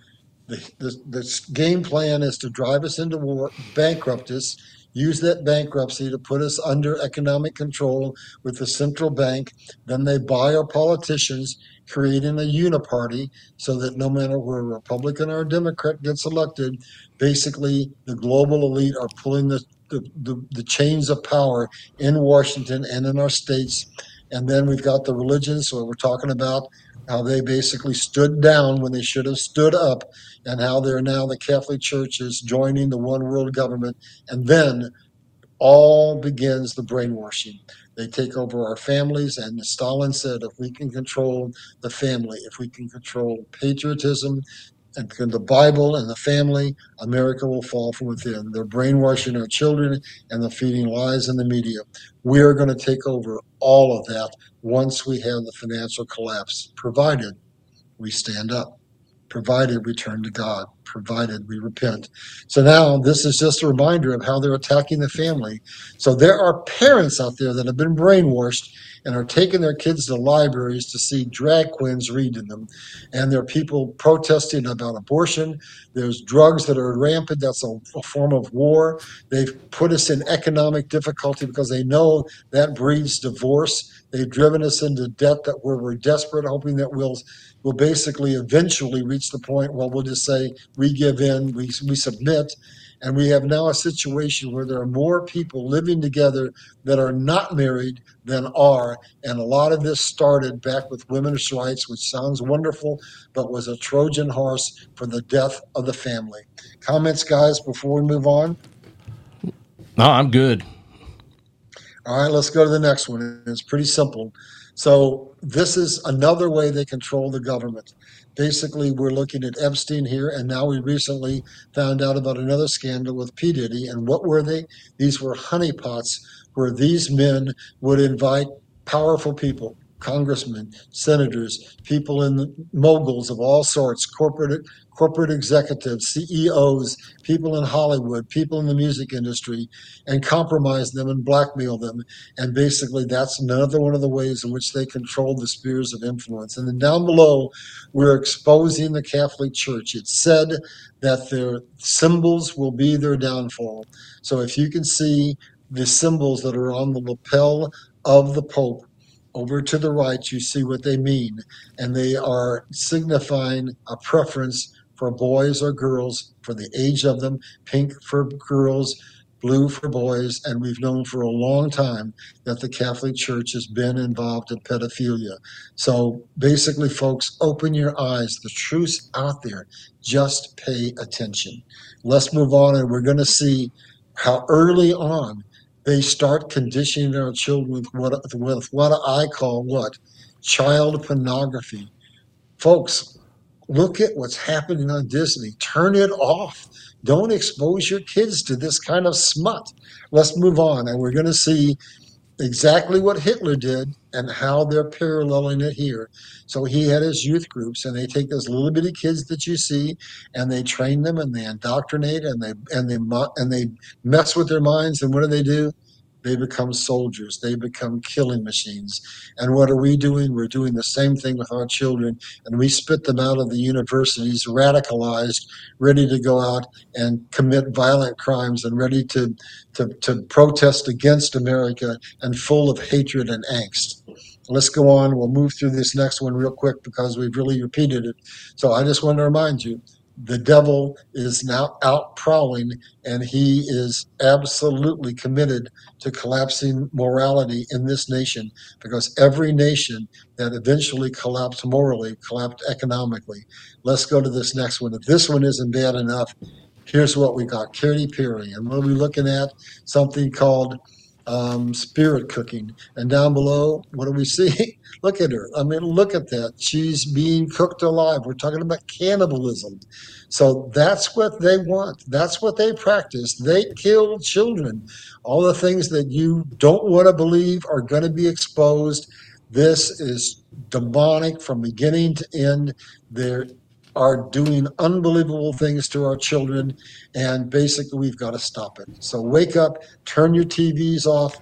The, the, the game plan is to drive us into war, bankrupt us, use that bankruptcy to put us under economic control with the central bank. Then they buy our politicians, creating a uniparty so that no matter where a Republican or a Democrat gets elected, basically the global elite are pulling the, the, the, the chains of power in Washington and in our states. And then we've got the religions, so we're talking about how they basically stood down when they should have stood up, and how they're now the Catholic Church is joining the one world government. And then all begins the brainwashing. They take over our families, and as Stalin said, if we can control the family, if we can control patriotism and the Bible and the family, America will fall from within. They're brainwashing our children, and they're feeding lies in the media. We are going to take over all of that once we have the financial collapse, provided we stand up, provided we turn to God, provided we repent. So now this is just a reminder of how they're attacking the family. So there are parents out there that have been brainwashed and are taking their kids to libraries to see drag queens read to them. And there are people protesting about abortion. There's drugs that are rampant. That's a, a form of war. They've put us in economic difficulty because they know that breeds divorce. They've driven us into debt that where we're desperate, hoping that we'll will basically eventually reach the point where we'll just say we give in, we we submit. And we have now a situation where there are more people living together that are not married than are. And a lot of this started back with women's rights, which sounds wonderful, but was a Trojan horse for the death of the family. Comments, guys, before we move on? No, I'm good. All right, let's go to the next one. It's pretty simple. So this is another way they control the government. Basically, we're looking at Epstein here, and now we recently found out about another scandal with P. Diddy. And what were they? These were honeypots where these men would invite powerful people, congressmen, senators, people in the moguls of all sorts, corporate corporate executives, C E Os, people in Hollywood, people in the music industry, and compromise them and blackmail them. And basically that's another one of the ways in which they control the spheres of influence. And then down below, we're exposing the Catholic Church. It's said that their symbols will be their downfall. So if you can see the symbols that are on the lapel of the Pope, over to the right, you see what they mean. And they are signifying a preference for boys or girls, for the age of them, pink for girls, blue for boys. And we've known for a long time that the Catholic Church has been involved in pedophilia. So basically, folks, open your eyes. The truth's out there. Just pay attention. Let's move on, and we're going to see how early on they start conditioning our children with what, with what I call what? Child pornography. Folks, look at what's happening on Disney. Turn it off. Don't expose your kids to this kind of smut. Let's move on, and we're going to see exactly what Hitler did and how they're paralleling it here. So he had his youth groups, and they take those little bitty kids that you see, and they train them, and they indoctrinate, and they and they and they mess with their minds. And what do they do? They become soldiers. They become killing machines. And what are we doing? We're doing the same thing with our children, and we spit them out of the universities, radicalized, ready to go out and commit violent crimes, and ready to to, to protest against America, and full of hatred and angst. Let's go on. We'll move through this next one real quick because we've really repeated it. So I just want to remind you, the devil is now out prowling, and he is absolutely committed to collapsing morality in this nation, because every nation that eventually collapsed morally collapsed economically. Let's go to this next one. If this one isn't bad enough, here's what we got. Katy Perry. And what are we looking at? Something called um, spirit cooking. And down below, what do we see? Look at her. I mean, look at that. She's being cooked alive. We're talking about cannibalism. So that's what they want. That's what they practice. They kill children. All the things that you don't want to believe are going to be exposed. This is demonic from beginning to end. They are doing unbelievable things to our children, and basically we've got to stop it. So wake up, turn your T Vs off,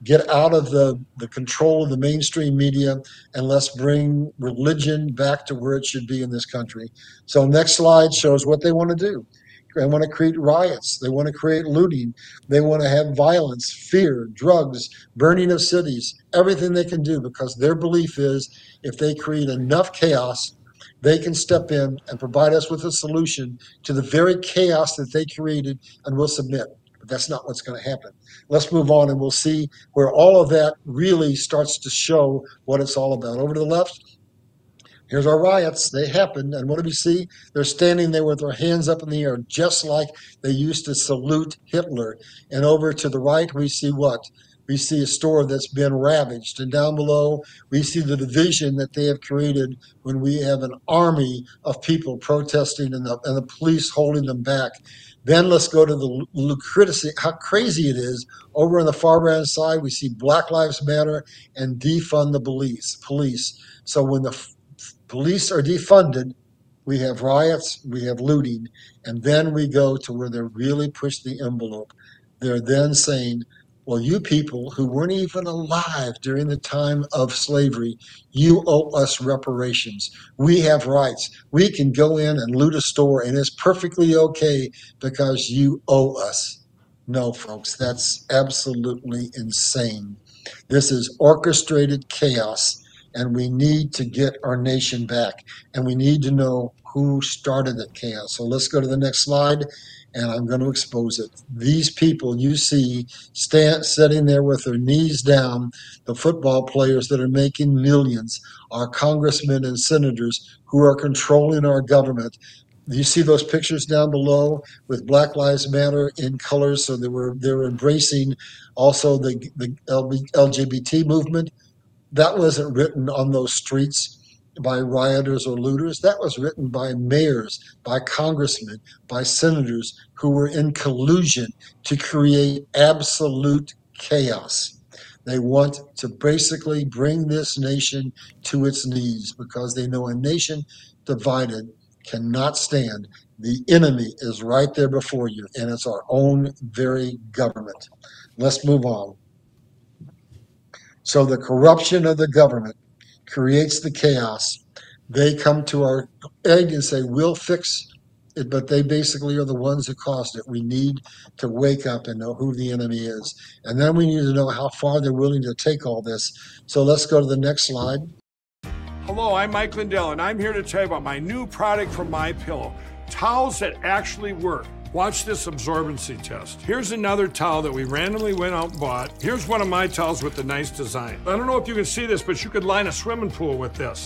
get out of the, the control of the mainstream media, and let's bring religion back to where it should be in this country. So next slide shows what they want to do. They want to create riots. They want to create looting. They want to have violence, fear, drugs, burning of cities, everything they can do, because their belief is if they create enough chaos, they can step in and provide us with a solution to the very chaos that they created, and we'll submit. But that's not what's going to happen. Let's move on, and we'll see where all of that really starts to show what it's all about. Over to the left, here's our riots. They happened, and what do we see? They're standing there with their hands up in the air, just like they used to salute Hitler. And over to the right, we see what? We see a store that's been ravaged. And down below, we see the division that they have created when we have an army of people protesting and the, and the police holding them back. Then let's go to the ludicrousy, how crazy it is. Over on the far right side, we see Black Lives Matter and defund the police. police. So when the f- police are defunded, we have riots, we have looting, and then we go to where they really push the envelope. They're then saying, well, you people who weren't even alive during the time of slavery, you owe us reparations. We have rights. We can go in and loot a store, and it's perfectly okay because you owe us. No, folks, that's absolutely insane. This is orchestrated chaos, and we need to get our nation back, and we need to know who started the chaos. So let's go to the next slide. And I'm going to expose it. These people you see stand, sitting there with their knees down, the football players that are making millions, our congressmen and senators who are controlling our government. You see those pictures down below with Black Lives Matter in colors, so they were they were embracing also the, the L G B T movement. That wasn't written on those streets by rioters or looters. That was written by mayors, by congressmen, by senators who were in collusion to create absolute chaos. They want to basically bring this nation to its knees because they know a nation divided cannot stand. The enemy is right there before you, and it's our own very government. Let's move on. So the corruption of the government creates the chaos. They come to our aid and say, we'll fix it, but they basically are the ones who caused it. We need to wake up and know who the enemy is. And then we need to know how far they're willing to take all this. So let's go to the next slide. Hello, I'm Mike Lindell, and I'm here to tell you about my new product from MyPillow, towels that actually work. Watch this absorbency test. Here's another towel that we randomly went out and bought. Here's one of my towels with the nice design. I don't know if you can see this, but you could line a swimming pool with this.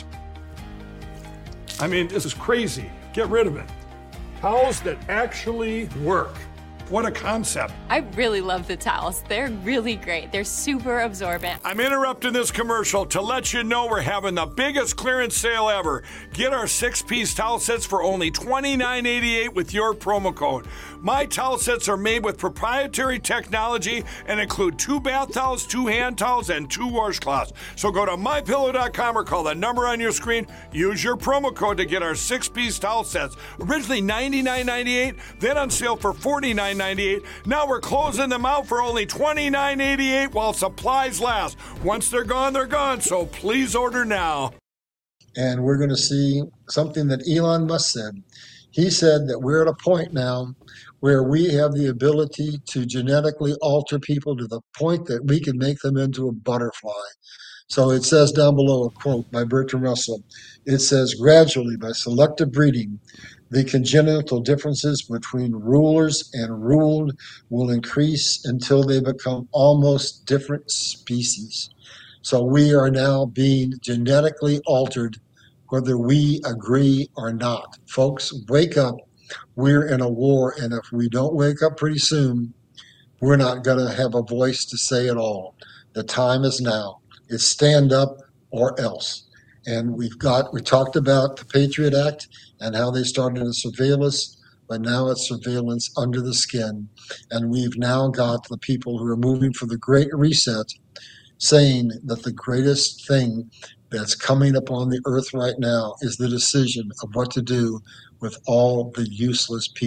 I mean, this is crazy. Get rid of it. Towels that actually work. What a concept. I really love the towels. They're really great. They're super absorbent. I'm interrupting this commercial to let you know we're having the biggest clearance sale ever. Get our six-piece towel sets for only twenty-nine eighty-eight with your promo code. My towel sets are made with proprietary technology and include two bath towels, two hand towels, and two washcloths. So go to my pillow dot com or call the number on your screen. Use your promo code to get our six-piece towel sets. Originally ninety-nine ninety-eight, then on sale for forty-nine ninety-eight. Now we're closing them out for only twenty-nine eighty-eight while supplies last. Once they're gone, they're gone. So please order now. And we're going to see something that Elon Musk said. He said that we're at a point now where we have the ability to genetically alter people to the point that we can make them into a butterfly. So it says down below, a quote by Bertrand Russell. It says, gradually, by selective breeding, the congenital differences between rulers and ruled will increase until they become almost different species. So we are now being genetically altered, whether we agree or not. Folks, wake up. We're in a war, and if we don't wake up pretty soon, we're not going to have a voice to say it all. The time is now. It's stand up or else. And we've got, we talked about the Patriot Act and how they started a surveillance, but now it's surveillance under the skin. And we've now got the people who are moving for the Great Reset saying that the greatest thing that's coming upon the earth right now is the decision of what to do with all the useless people.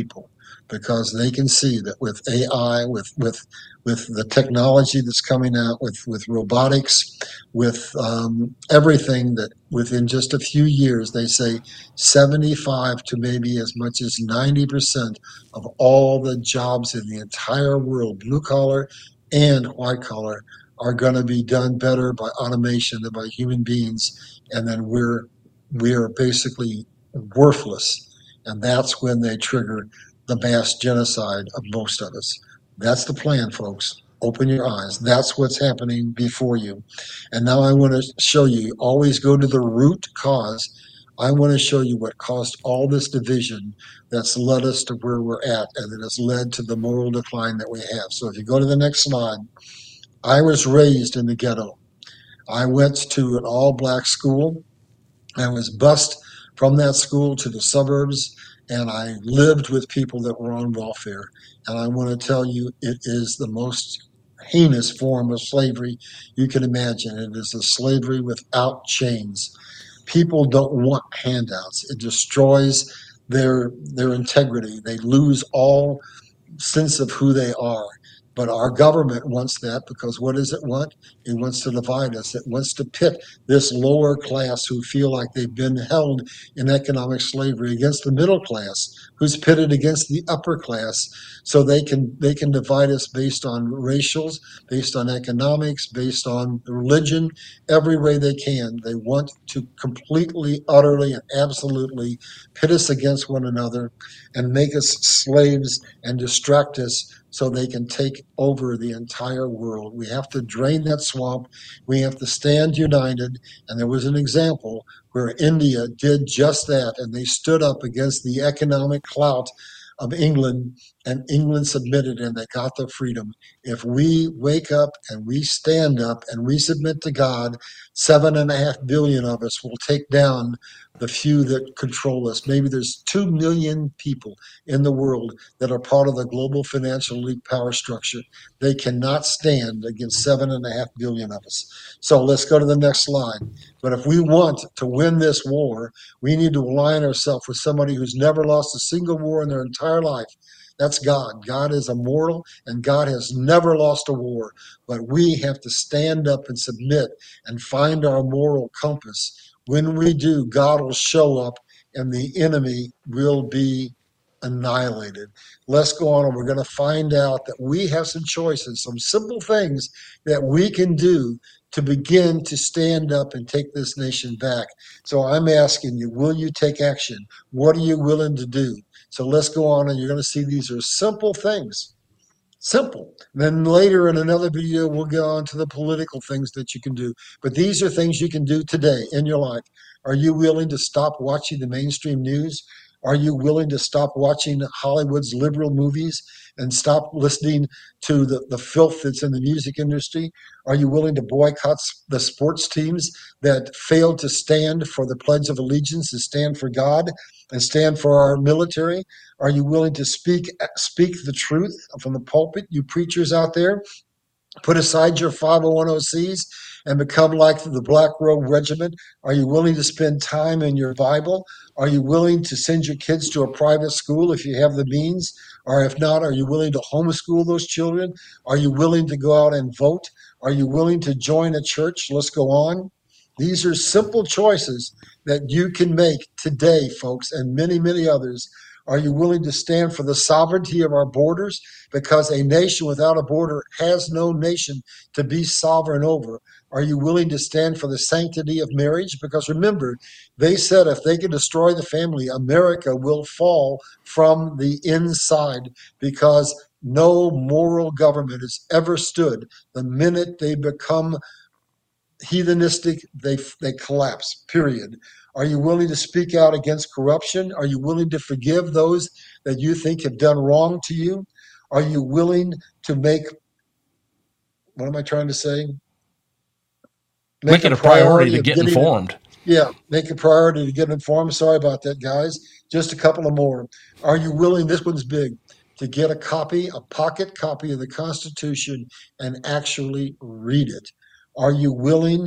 because they can see that with A I, with with with the technology that's coming out, with with robotics, with um, everything, that within just a few years, they say seventy-five to maybe as much as ninety percent of all the jobs in the entire world, blue collar and white collar, are going to be done better by automation than by human beings, and then we're we are basically worthless. And that's when they trigger the mass genocide of most of us. That's the plan, folks. Open your eyes. That's what's happening before you. And now I want to show you, always go to the root cause. I want to show you what caused all this division that's led us to where we're at, and that has led to the moral decline that we have. So if you go to the next slide, I was raised in the ghetto. I went to an all-black school. I was bused from that school to the suburbs, and I lived with people that were on welfare. And I want to tell you, it is the most heinous form of slavery you can imagine. It is a slavery without chains. People don't want handouts. It destroys their their integrity. They lose all sense of who they are. But our government wants that, because what does it want? It wants to divide us. It wants to pit this lower class who feel like they've been held in economic slavery against the middle class, who's pitted against the upper class. So they can they can divide us based on racials, based on economics, based on religion, every way they can. They want to completely, utterly, and absolutely pit us against one another and make us slaves and distract us so they can take over the entire world. We have to drain that swamp. We have to stand united. And there was an example where India did just that, and they stood up against the economic clout of England, and England submitted, and they got their freedom. If we wake up and we stand up and we submit to God, seven and a half billion of us will take down the few that control us. Maybe there's two million people in the world that are part of the global financial elite power structure. They cannot stand against seven and a half billion of us. So let's go to the next slide. But if we want to win this war, we need to align ourselves with somebody who's never lost a single war in their entire life. That's God. God is immortal, and God has never lost a war. But we have to stand up and submit and find our moral compass. When we do, God will show up, and the enemy will be annihilated. Let's go on, and we're going to find out that we have some choices, some simple things that we can do to begin to stand up and take this nation back. So I'm asking you, will you take action? What are you willing to do? So let's go on, and you're going to see these are simple things. Simple. Then later in another video, we'll go on to the political things that you can do. But these are things you can do today in your life. Are you willing to stop watching the mainstream news? Are you willing to stop watching Hollywood's liberal movies and stop listening to the, the filth that's in the music industry? Are you willing to boycott the sports teams that failed to stand for the Pledge of Allegiance, to stand for God and stand for our military? Are you willing to speak speak the truth from the pulpit, you preachers out there? Put aside your five oh one oh C's and become like the Black Robe Regiment. Are you willing to spend time in your Bible? Are you willing to send your kids to a private school if you have the means? Or if not, are you willing to homeschool those children? Are you willing to go out and vote? Are you willing to join a church? Let's go on. These are simple choices that you can make today, folks, and many, many others. Are you willing to stand for the sovereignty of our borders? Because a nation without a border has no nation to be sovereign over. Are you willing to stand for the sanctity of marriage? Because remember, they said if they can destroy the family, America will fall from the inside, because no moral government has ever stood. The minute they become heathenistic, they they collapse, period. Are you willing to speak out against corruption? Are you willing to forgive those that you think have done wrong to you? Are you willing to make, what am I trying to say? Make, make it a priority, priority to get informed. Yeah, make a priority to get informed. Sorry about that, guys. Just a couple of more. Are you willing, this one's big, to get a copy, a pocket copy of the Constitution and actually read it? Are you willing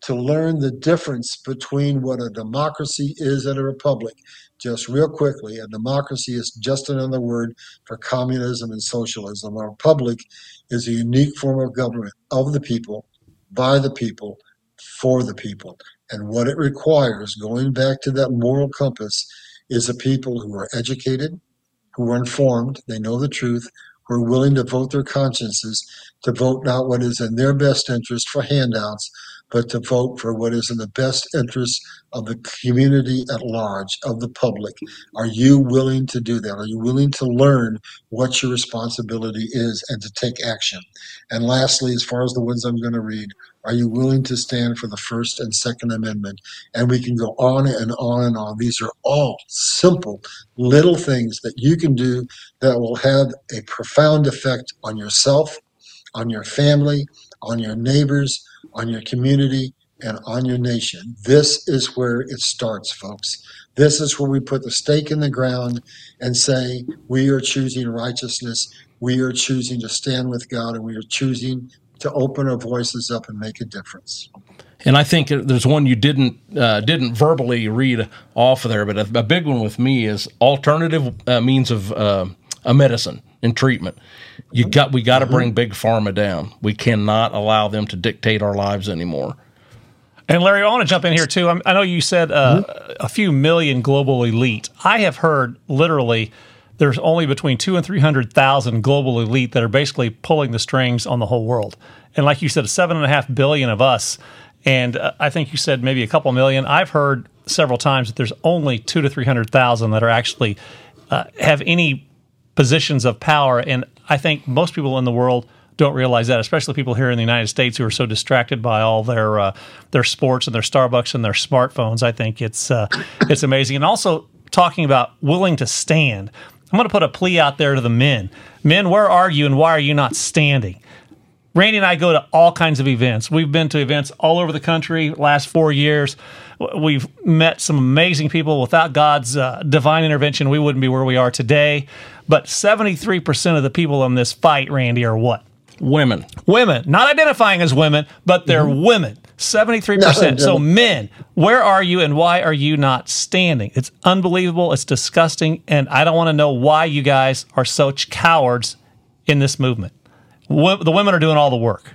to learn the difference between what a democracy is and a republic. Just real quickly, a democracy is just another word for communism and socialism. A republic is a unique form of government of the people, by the people, for the people. And what it requires, going back to that moral compass, is a people who are educated, who are informed, they know the truth, who are willing to vote their consciences, to vote not what is in their best interest for handouts, but to vote for what is in the best interest of the community at large, of the public. Are you willing to do that? Are you willing to learn what your responsibility is and to take action? And lastly, as far as the ones I'm going to read, are you willing to stand for the First and Second Amendment? And we can go on and on and on. These are all simple little things that you can do that will have a profound effect on yourself, on your family, on your neighbors, on your community, and on your nation. This is where it starts, folks. This is where we put the stake in the ground and say, we are choosing righteousness, we are choosing to stand with God, and we are choosing to open our voices up and make a difference. And I think there's one you didn't uh, didn't verbally read off of there, but a, a big one with me is alternative uh, means of uh, a medicine and treatment. You got we got to bring big pharma down. We cannot allow them to dictate our lives anymore. And Larry, I want to jump in here too. I know you said uh, mm-hmm. a few million global elite. I have heard literally there's only between two and three hundred thousand global elite that are basically pulling the strings on the whole world. And like you said, seven and a half billion of us. And uh, I think you said maybe a couple million. I've heard several times that there's only two to three hundred thousand that are actually uh, have any positions of power. And I think most people in the world don't realize that, especially people here in the United States who are so distracted by all their uh, their sports and their Starbucks and their smartphones. I think it's uh, it's amazing. And also talking about willing to stand. I'm going to put a plea out there to the men. Men, where are you and why are you not standing? Randy and I go to all kinds of events. We've been to events all over the country last four years. We've met some amazing people. Without God's uh, divine intervention, we wouldn't be where we are today. But seventy-three percent of the people in this fight, Randy, are what? Women. Women. Not identifying as women, but they're mm-hmm. women. seventy-three percent. So men, where are you and why are you not standing? It's unbelievable. It's disgusting. And I don't want to know why you guys are such cowards in this movement. The women are doing all the work.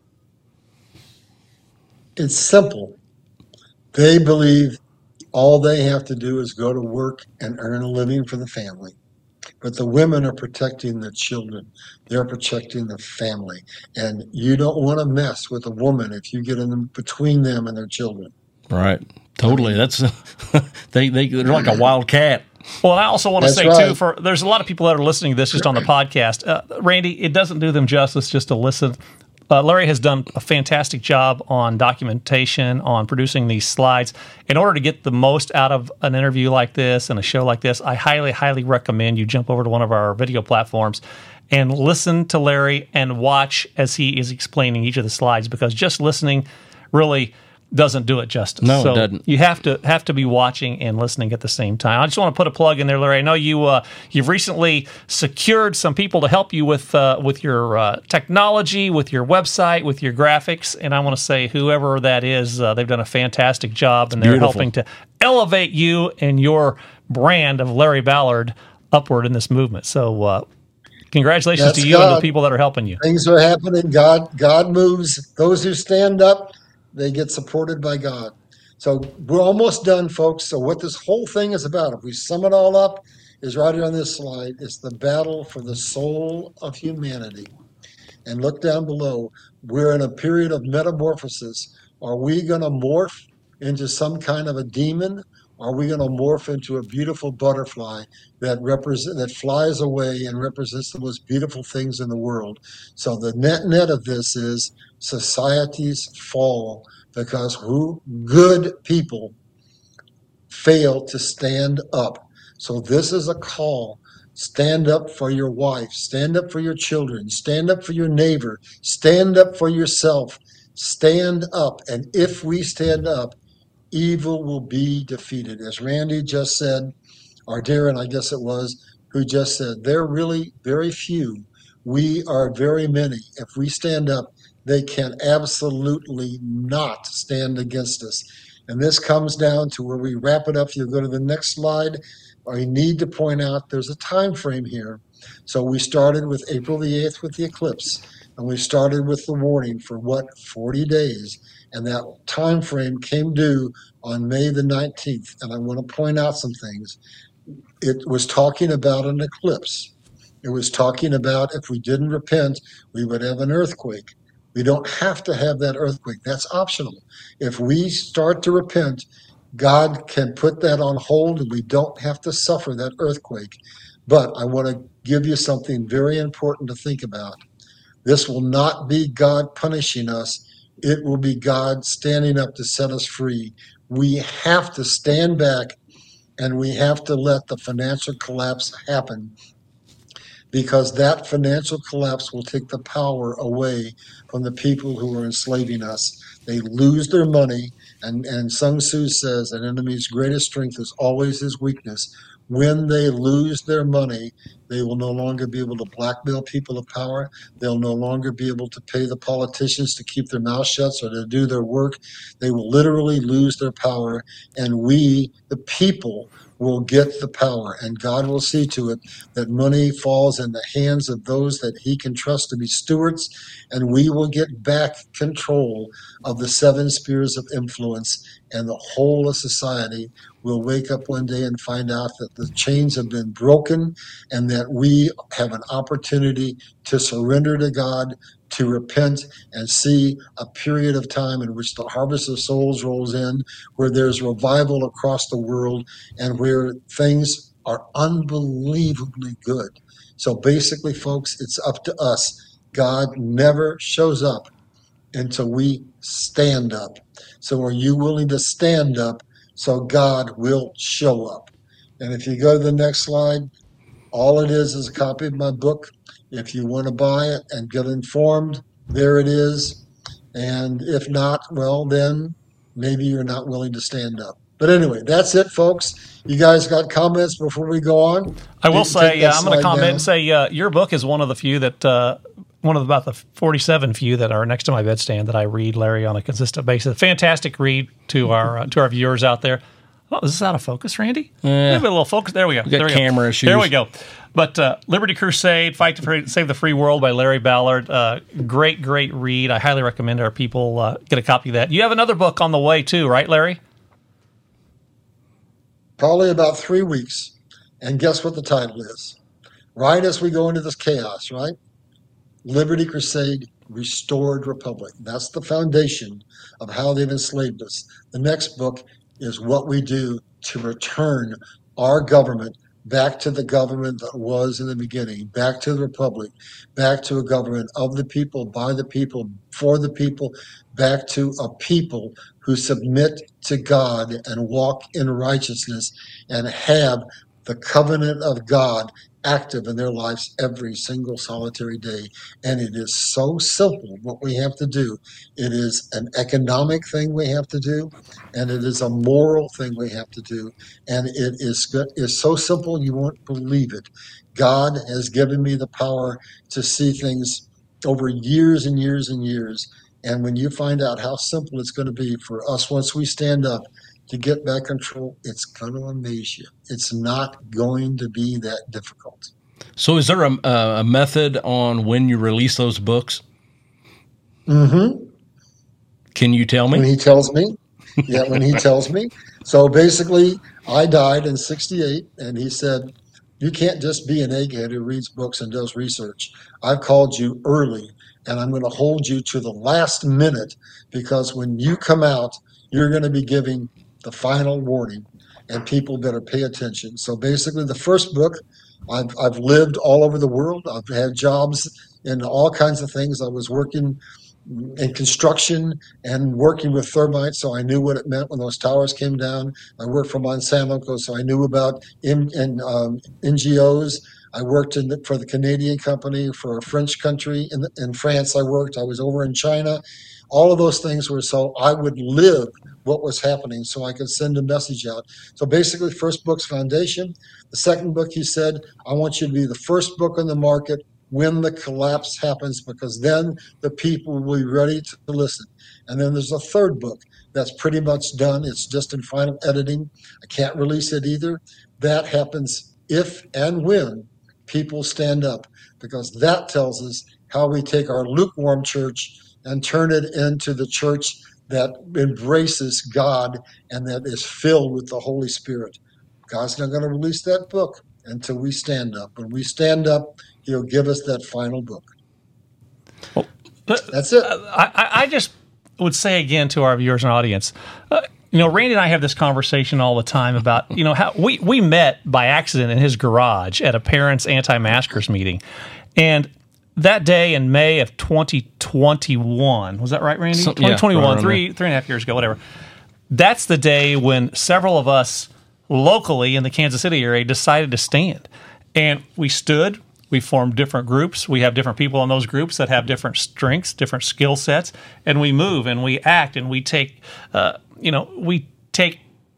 It's simple. They believe all they have to do is go to work and earn a living for the family. But the women are protecting the children. They're protecting the family. And you don't want to mess with a woman if you get in between them and their children. Right. Totally. That's they, they, they're like a wild cat. Well, I also want to That's say, right. too, for there's a lot of people that are listening to this just on the podcast. Uh, Randy, it doesn't do them justice just to listen. Uh, Larry has done a fantastic job on documentation, on producing these slides. In order to get the most out of an interview like this and a show like this, I highly, highly recommend you jump over to one of our video platforms and listen to Larry and watch as he is explaining each of the slides, because just listening really doesn't do it justice. No, so it doesn't. You have to have to be watching and listening at the same time. I just want to put a plug in there, Larry. I know you uh, you've recently secured some people to help you with uh, with your uh, technology, with your website, with your graphics, and I want to say whoever that is, uh, they've done a fantastic job, and they're Beautiful. helping to elevate you and your brand of Larry Ballard upward in this movement. So, uh, congratulations That's to you God. and the people that are helping you. Things are happening. God, God moves. Those who stand up, they get supported by God. So we're almost done, folks. So what this whole thing is about, if we sum it all up, is right here on this slide. It's the battle for the soul of humanity. And look down below. We're in a period of metamorphosis. Are we going to morph into some kind of a demon? Are we going to morph into a beautiful butterfly that represent that flies away and represents the most beautiful things in the world? So the net net of this is societies fall because who good people fail to stand up. So this is a call. Stand up for your wife. Stand up for your children. Stand up for your neighbor. Stand up for yourself. Stand up. And if we stand up, evil will be defeated. As Randy just said, or Darren, I guess it was, who just said, they're really very few. We are very many. If we stand up, They can absolutely not stand against us. And this comes down to where we wrap it up. If you go to the next slide, I need to point out there's a time frame here. So we started with April the eighth with the eclipse, and we started with the warning for what, forty days. And that time frame came due on May the nineteenth. And I want to point out some things. It was talking about an eclipse. It was talking about if we didn't repent, we would have an earthquake. We don't have to have that earthquake. That's optional. If we start to repent, God can put that on hold and we don't have to suffer that earthquake. But I want to give you something very important to think about. This will not be God punishing us. It will be God standing up to set us free. We have to stand back and we have to let the financial collapse happen, because that financial collapse will take the power away from the people who are enslaving us. They lose their money, and, and Sun Tzu says an enemy's greatest strength is always his weakness. When they lose their money, they will no longer be able to blackmail people of power. They'll no longer be able to pay the politicians to keep their mouth shut or to do their work. They will literally lose their power, and we, the people, will get the power, and God will see to it that money falls in the hands of those that he can trust to be stewards, and we will get back control of the seven spheres of influence, and the whole of society will wake up one day and find out that the chains have been broken and that we have an opportunity to surrender to God, to repent, and see a period of time in which the harvest of souls rolls in, where there's revival across the world and where things are unbelievably good. So basically, folks, it's up to us. God never shows up until we stand up. So are you willing to stand up so God will show up? And if you go to the next slide, all it is is a copy of my book. If you want to buy it and get informed, there it is. And if not, well, then maybe you're not willing to stand up. But anyway, that's it, folks. You guys got comments before we go on? I will You can say, take uh, that I'm going to slide comment down. and say uh, your book is one of the few that, uh, one of about the forty-seven few that are next to my bedstand that I read, Larry, on a consistent basis. Fantastic read to our uh, to our viewers out there. Oh, is this out of focus, Randy? Yeah. Maybe a little focus. There we go. We got there we camera go. issues. There we go. But uh, Liberty Crusade, Fight to Free, Save the Free World by Larry Ballard. Uh, great, great read. I highly recommend our people uh, get a copy of that. You have another book on the way too, right, Larry? Probably about three weeks. And guess what the title is? Right as we go into this chaos, right? Liberty Crusade, Restored Republic. That's the foundation of how they've enslaved us. The next book is what we do to return our government back to the government that was in the beginning, back to the republic, back to a government of the people, by the people, for the people, back to a people who submit to God and walk in righteousness and have the covenant of God active in their lives every single solitary day. And it is so simple what we have to do. It is an economic thing we have to do, and it is a moral thing we have to do. And it is good- is so simple you won't believe it. God has given me the power to see things over years and years and years. And when you find out how simple it's going to be for us once we stand up to get back control, it's going to amaze you. It's not going to be that difficult. So is there a, a method on when you release those books? Mm-hmm. Can you tell me? When he tells me. Yeah, when he tells me. So basically, I died in sixty-eight, and he said, you can't just be an egghead who reads books and does research. I've called you early, and I'm going to hold you to the last minute, because when you come out, you're going to be giving the final warning, and people better pay attention. So basically, the first book, I've I've lived all over the world. I've had jobs in all kinds of things. I was working in construction and working with thermites, so I knew what it meant when those towers came down. I worked for Monsanto, so I knew about in, in, um, N G Os. I worked in the, for the Canadian company, for a French country. In, in France, I worked. I was over in China. All of those things were so I would live what was happening so I could send a message out. So basically, first book's foundation. The second book, he said, I want you to be the first book on the market when the collapse happens, because then the people will be ready to listen. And then there's a third book that's pretty much done. It's just in final editing. I can't release it either. That happens if and when people stand up, because that tells us how we take our lukewarm church and turn it into the church that embraces God and that is filled with the Holy Spirit. God's not going to release that book until we stand up. When we stand up, he'll give us that final book. Well, but, That's it. I, I just would say again to our viewers and audience, uh, you know, Randy and I have this conversation all the time about, you know, how we, we met by accident in his garage at a parents' anti-maskers meeting. And that day in May of twenty twenty-one, was that right, Randy? So, twenty twenty-one, yeah, three, three and a half years ago, whatever. That's the day when several of us locally in the Kansas City area decided to stand. And we stood, we formed different groups. We have different people in those groups that have different strengths, different skill sets, and we move and we act and we take, uh, you know, we take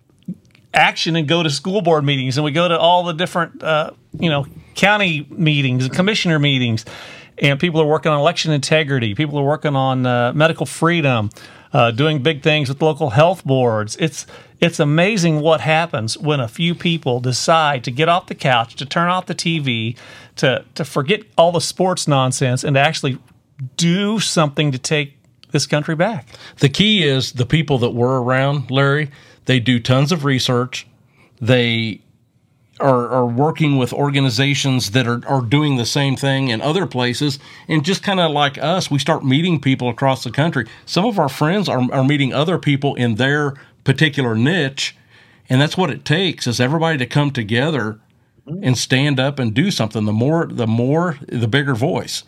action and go to school board meetings and we go to all the different, uh, you know, county meetings and commissioner meetings. And people are working on election integrity. People are working on uh, medical freedom, uh, doing big things with local health boards. It's it's amazing what happens when a few people decide to get off the couch, to turn off the T V, to to forget all the sports nonsense, and to actually do something to take this country back. The key is the people that were around, Larry, they do tons of research. They Are, are working with organizations that are, are doing the same thing in other places. And just kind of like us, we start meeting people across the country. Some of our friends are, are meeting other people in their particular niche. And that's what it takes, is everybody to come together and stand up and do something. The more, the more, the bigger voice.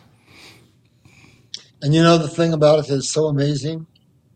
And you know, the thing about it is so amazing.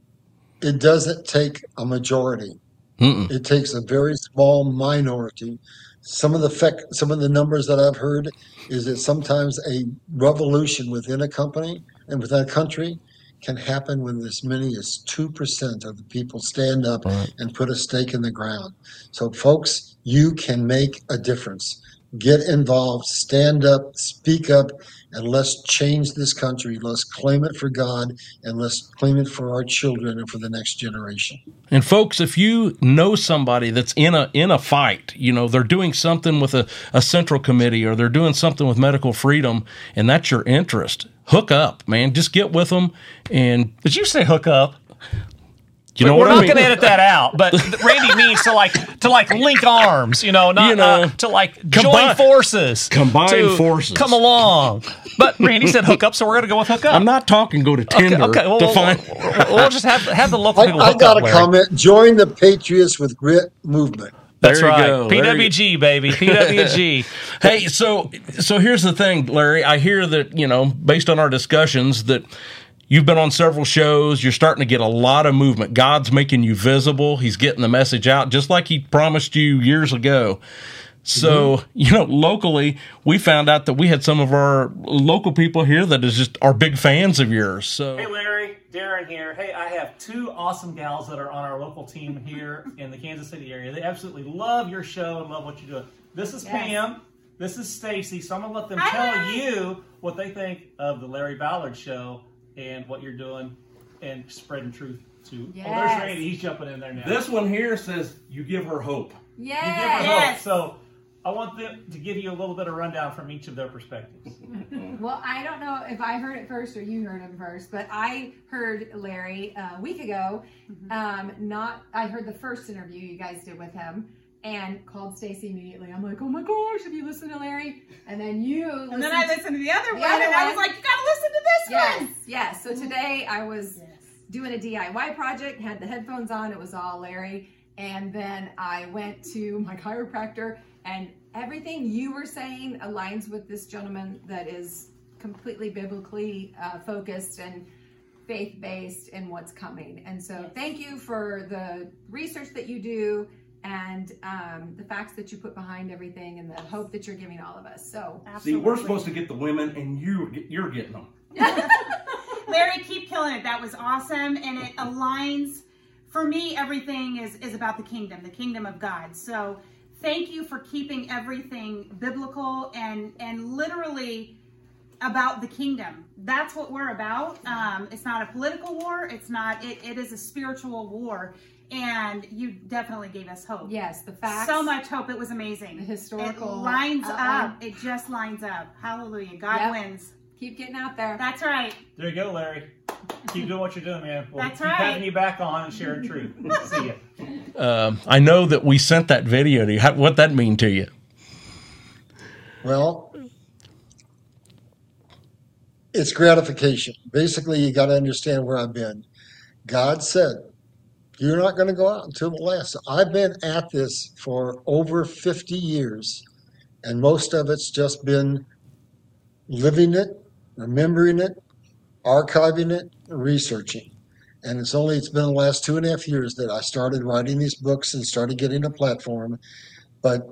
It doesn't take a majority. Mm-mm. It takes a very small minority. Some of the fec- some of the numbers that I've heard is that sometimes a revolution within a company and within a country can happen when as many as two percent of the people stand up right. and put a stake in the ground. So, folks, you can make a difference. Get involved, stand up, speak up, and let's change this country. Let's claim it for God, and let's claim it for our children and for the next generation. And folks, if you know somebody that's in a in a fight, you know, they're doing something with a, a central committee or they're doing something with medical freedom, and that's your interest, hook up, man. Just get with them. And did you say hook up? You know We're what not I mean? going to edit that out, but Randy means to like to like link arms, you know, not You know, uh, to like combine- join forces, combine to forces. come along. But Randy said hook up, so we're going to go with hook up. I'm not talking go to Tinder okay, okay. Well, to we'll, find. we'll, we'll just have have the local I, people I hook got up. a Larry. comment. Join the Patriots with Grit movement. That's There you right. go. P There you W G, baby. P W G. Hey, so so here's the thing, Larry. I hear that, you know, based on our discussions, that you've been on several shows. You're starting to get a lot of movement. God's making you visible. He's getting the message out, just like he promised you years ago. So, mm-hmm. you know, locally, we found out that we had some of our local people here that is just are big fans of yours. So, Hey, Larry, Darren here. Hey, I have two awesome gals that are on our local team here in the Kansas City area. They absolutely love your show and love what you're doing. This is Yes. Pam. This is Stacy. So I'm going to let them Hi. tell you what they think of the Larry Ballard show and what you're doing and spreading truth to. Yes. Oh, there's Randy. He's jumping in there now. this one here says you give her hope. Yes. You give her Yes. hope. So I want them to give you a little bit of rundown from each of their perspectives. Well, I don't know if I heard it first or you heard him first, but I heard Larry a week ago. Mm-hmm. Um, not I heard the first interview you guys did with him and called Stacy immediately. I'm like, oh my gosh, have you listened to Larry? And then you listened And then I listened to the other the one, other and I one. was like, you gotta listen to this Yes, one. yes. So today I was doing a D I Y project, had the headphones on, it was all Larry. And then I went to my chiropractor, and everything you were saying aligns with this gentleman that is completely biblically uh, focused and faith-based in what's coming. And so yes. Thank you for the research that you do and um, the facts that you put behind everything and the hope that you're giving all of us. So See, we're supposed to get the women, and you, you're getting them. Larry, keep killing it. That was awesome, and it aligns. For me, everything is, is about the kingdom, the kingdom of God. So thank you for keeping everything biblical and, and literally about the kingdom. That's what we're about. Um, it's not a political war. It's not, it, it is a spiritual war. And you definitely gave us hope. Yes, the facts. So much hope. It was amazing. The historical. It lines outline. up. It just lines up. Hallelujah. God Yep. wins. Keep getting out there. That's right. There you go, Larry. Keep doing what you're doing, man. We'll That's keep right. having you back on and sharing truth. See ya. Um, I know that we sent that video to you. How, what that mean to you? Well, it's gratification. Basically, you got to understand where I've been. God said, you're not going to go out until the last. I've been at this for over fifty years, and most of it's just been living it, remembering it, archiving it, researching. And it's only, it's been the last two and a half years that I started writing these books and started getting a platform. But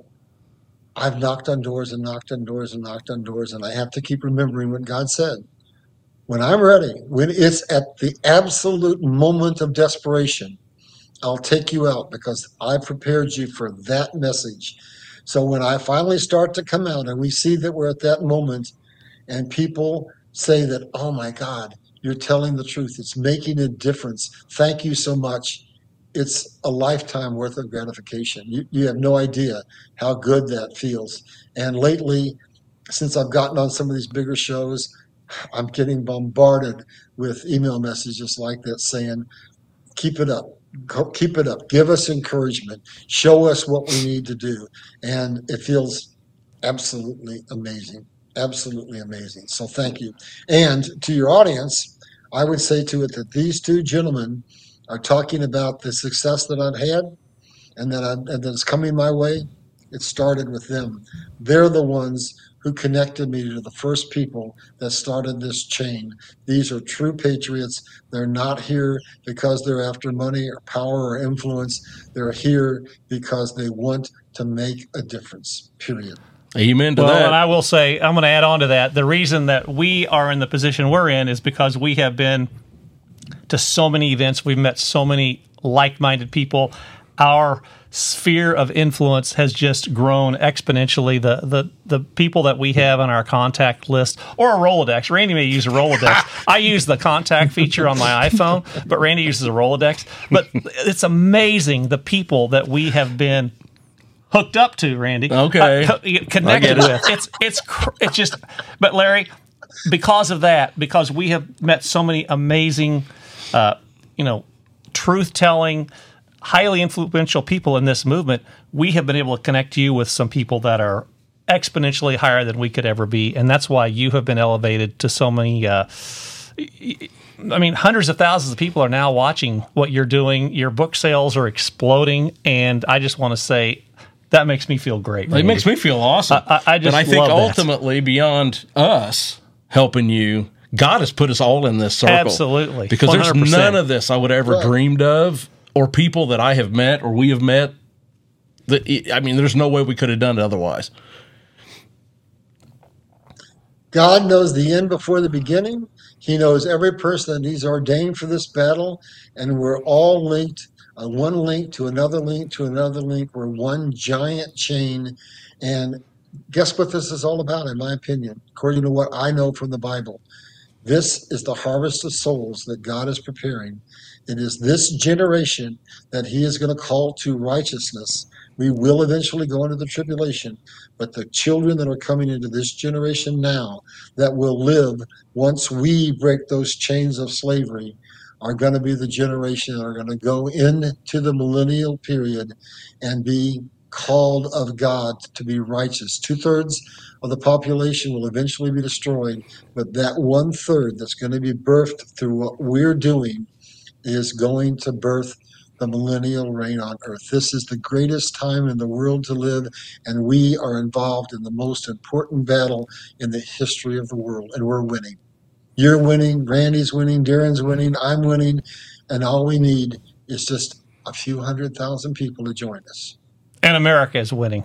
I've knocked on doors and knocked on doors and knocked on doors, and I have to keep remembering what God said. When I'm ready, when it's at the absolute moment of desperation, I'll take you out because I prepared you for that message. So when I finally start to come out and we see that we're at that moment and people say that, oh my God, you're telling the truth. It's making a difference. Thank you so much. It's a lifetime worth of gratification. You, you have no idea how good that feels. And lately, since I've gotten on some of these bigger shows, I'm getting bombarded with email messages like that saying, keep it up. Keep it up. Give us encouragement. Show us what we need to do. And it feels absolutely amazing. Absolutely amazing. So thank you. And to your audience, I would say to it that these two gentlemen are talking about the success that I've had and that, I, and that is coming my way. It started with them. They're the ones who connected me to the first people that started this chain. These are true patriots. They're not here because they're after money or power or influence. They're here because they want to make a difference, period. Amen to well, that. And I will say, I'm going to add on to that. The reason that we are in the position we're in is because we have been to so many events. We've met so many like-minded people. Our sphere of influence has just grown exponentially. The the the people that we have on our contact list, or a Rolodex. Randy may use a Rolodex. I use the contact feature on my iPhone, but Randy uses a Rolodex. But it's amazing the people that we have been hooked up to, Randy. Okay. Uh, connected it. with. It's it's cr- it's just. But Larry, because of that, because we have met so many amazing, uh, you know, truth-telling, highly influential people in this movement, we have been able to connect you with some people that are exponentially higher than we could ever be, and that's why you have been elevated to so many. Uh, I mean, hundreds of thousands of people are now watching what you're doing. Your book sales are exploding, and I just want to say that makes me feel great. Randy. It makes me feel awesome. I, I, I just but I think love ultimately, that. beyond us helping you, God has put us all in this circle. Absolutely. Because one hundred percent. there's none of this I would ever Right. dreamed of, or people that I have met or we have met. That I mean, there's no way we could have done it otherwise. God knows the end before the beginning. He knows every person that he's ordained for this battle, and we're all linked, uh, one link to another link to another link. We're one giant chain. And guess what this is all about, in my opinion, according to what I know from the Bible? This is the harvest of souls that God is preparing. It is this generation that he is going to call to righteousness. We will eventually go into the tribulation, but the children that are coming into this generation now that will live once we break those chains of slavery are going to be the generation that are going to go into the millennial period and be called of God to be righteous. Two-thirds of the population will eventually be destroyed, but that one-third that's going to be birthed through what we're doing is going to birth the millennial reign on earth. This is the greatest time in the world to live, and we are involved in the most important battle in the history of the world, and we're winning. You're winning, Randy's winning, Darren's winning, I'm winning, and all we need is just a few hundred thousand people to join us. And America is winning.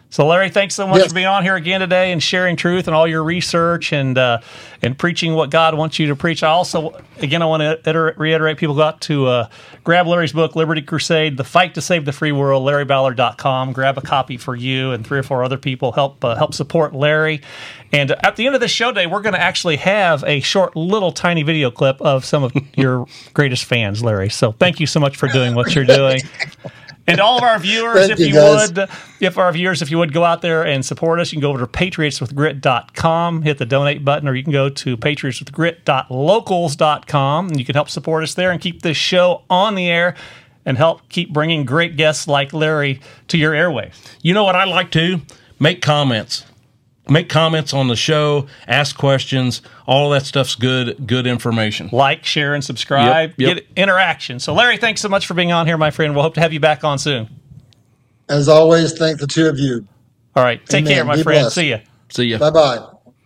So, Larry, thanks so much Yes. for being on here again today and sharing truth and all your research and uh, and preaching what God wants you to preach. I also, again, I want to iter- reiterate, people got to uh, grab Larry's book, Liberty Crusade, The Fight to Save the Free World, larry ballard dot com. Grab a copy for you and three or four other people. Help uh, help support Larry. And at the end of this show day, we're going to actually have a short, little, tiny video clip of some of your greatest fans, Larry. So thank you so much for doing what you're doing. And all of our viewers, Thank if you, you guys. would, if our viewers, if you would go out there and support us, you can go over to patriots with grit dot com, hit the donate button, or you can go to patriots with grit dot locals dot com, and you can help support us there and keep this show on the air and help keep bringing great guests like Larry to your airwaves. You know what I like to? Make comments. Make comments on the show, ask questions. All that stuff's good, good information. Like, share, and subscribe. Yep, yep. Get interaction. So, Larry, thanks so much for being on here, my friend. We'll hope to have you back on soon. As always, thank the two of you. All right. Take Amen. care, my Be friend. blessed. See ya. See ya. Bye-bye.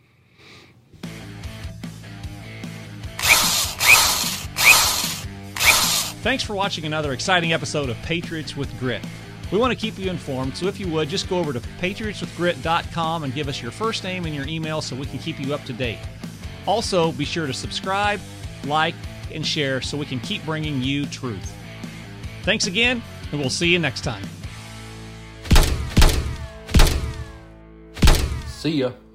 Thanks for watching another exciting episode of Patriots with Grit. We want to keep you informed, so if you would, just go over to patriots with grit dot com and give us your first name and your email so we can keep you up to date. Also, be sure to subscribe, like, and share so we can keep bringing you truth. Thanks again, and we'll see you next time. See ya.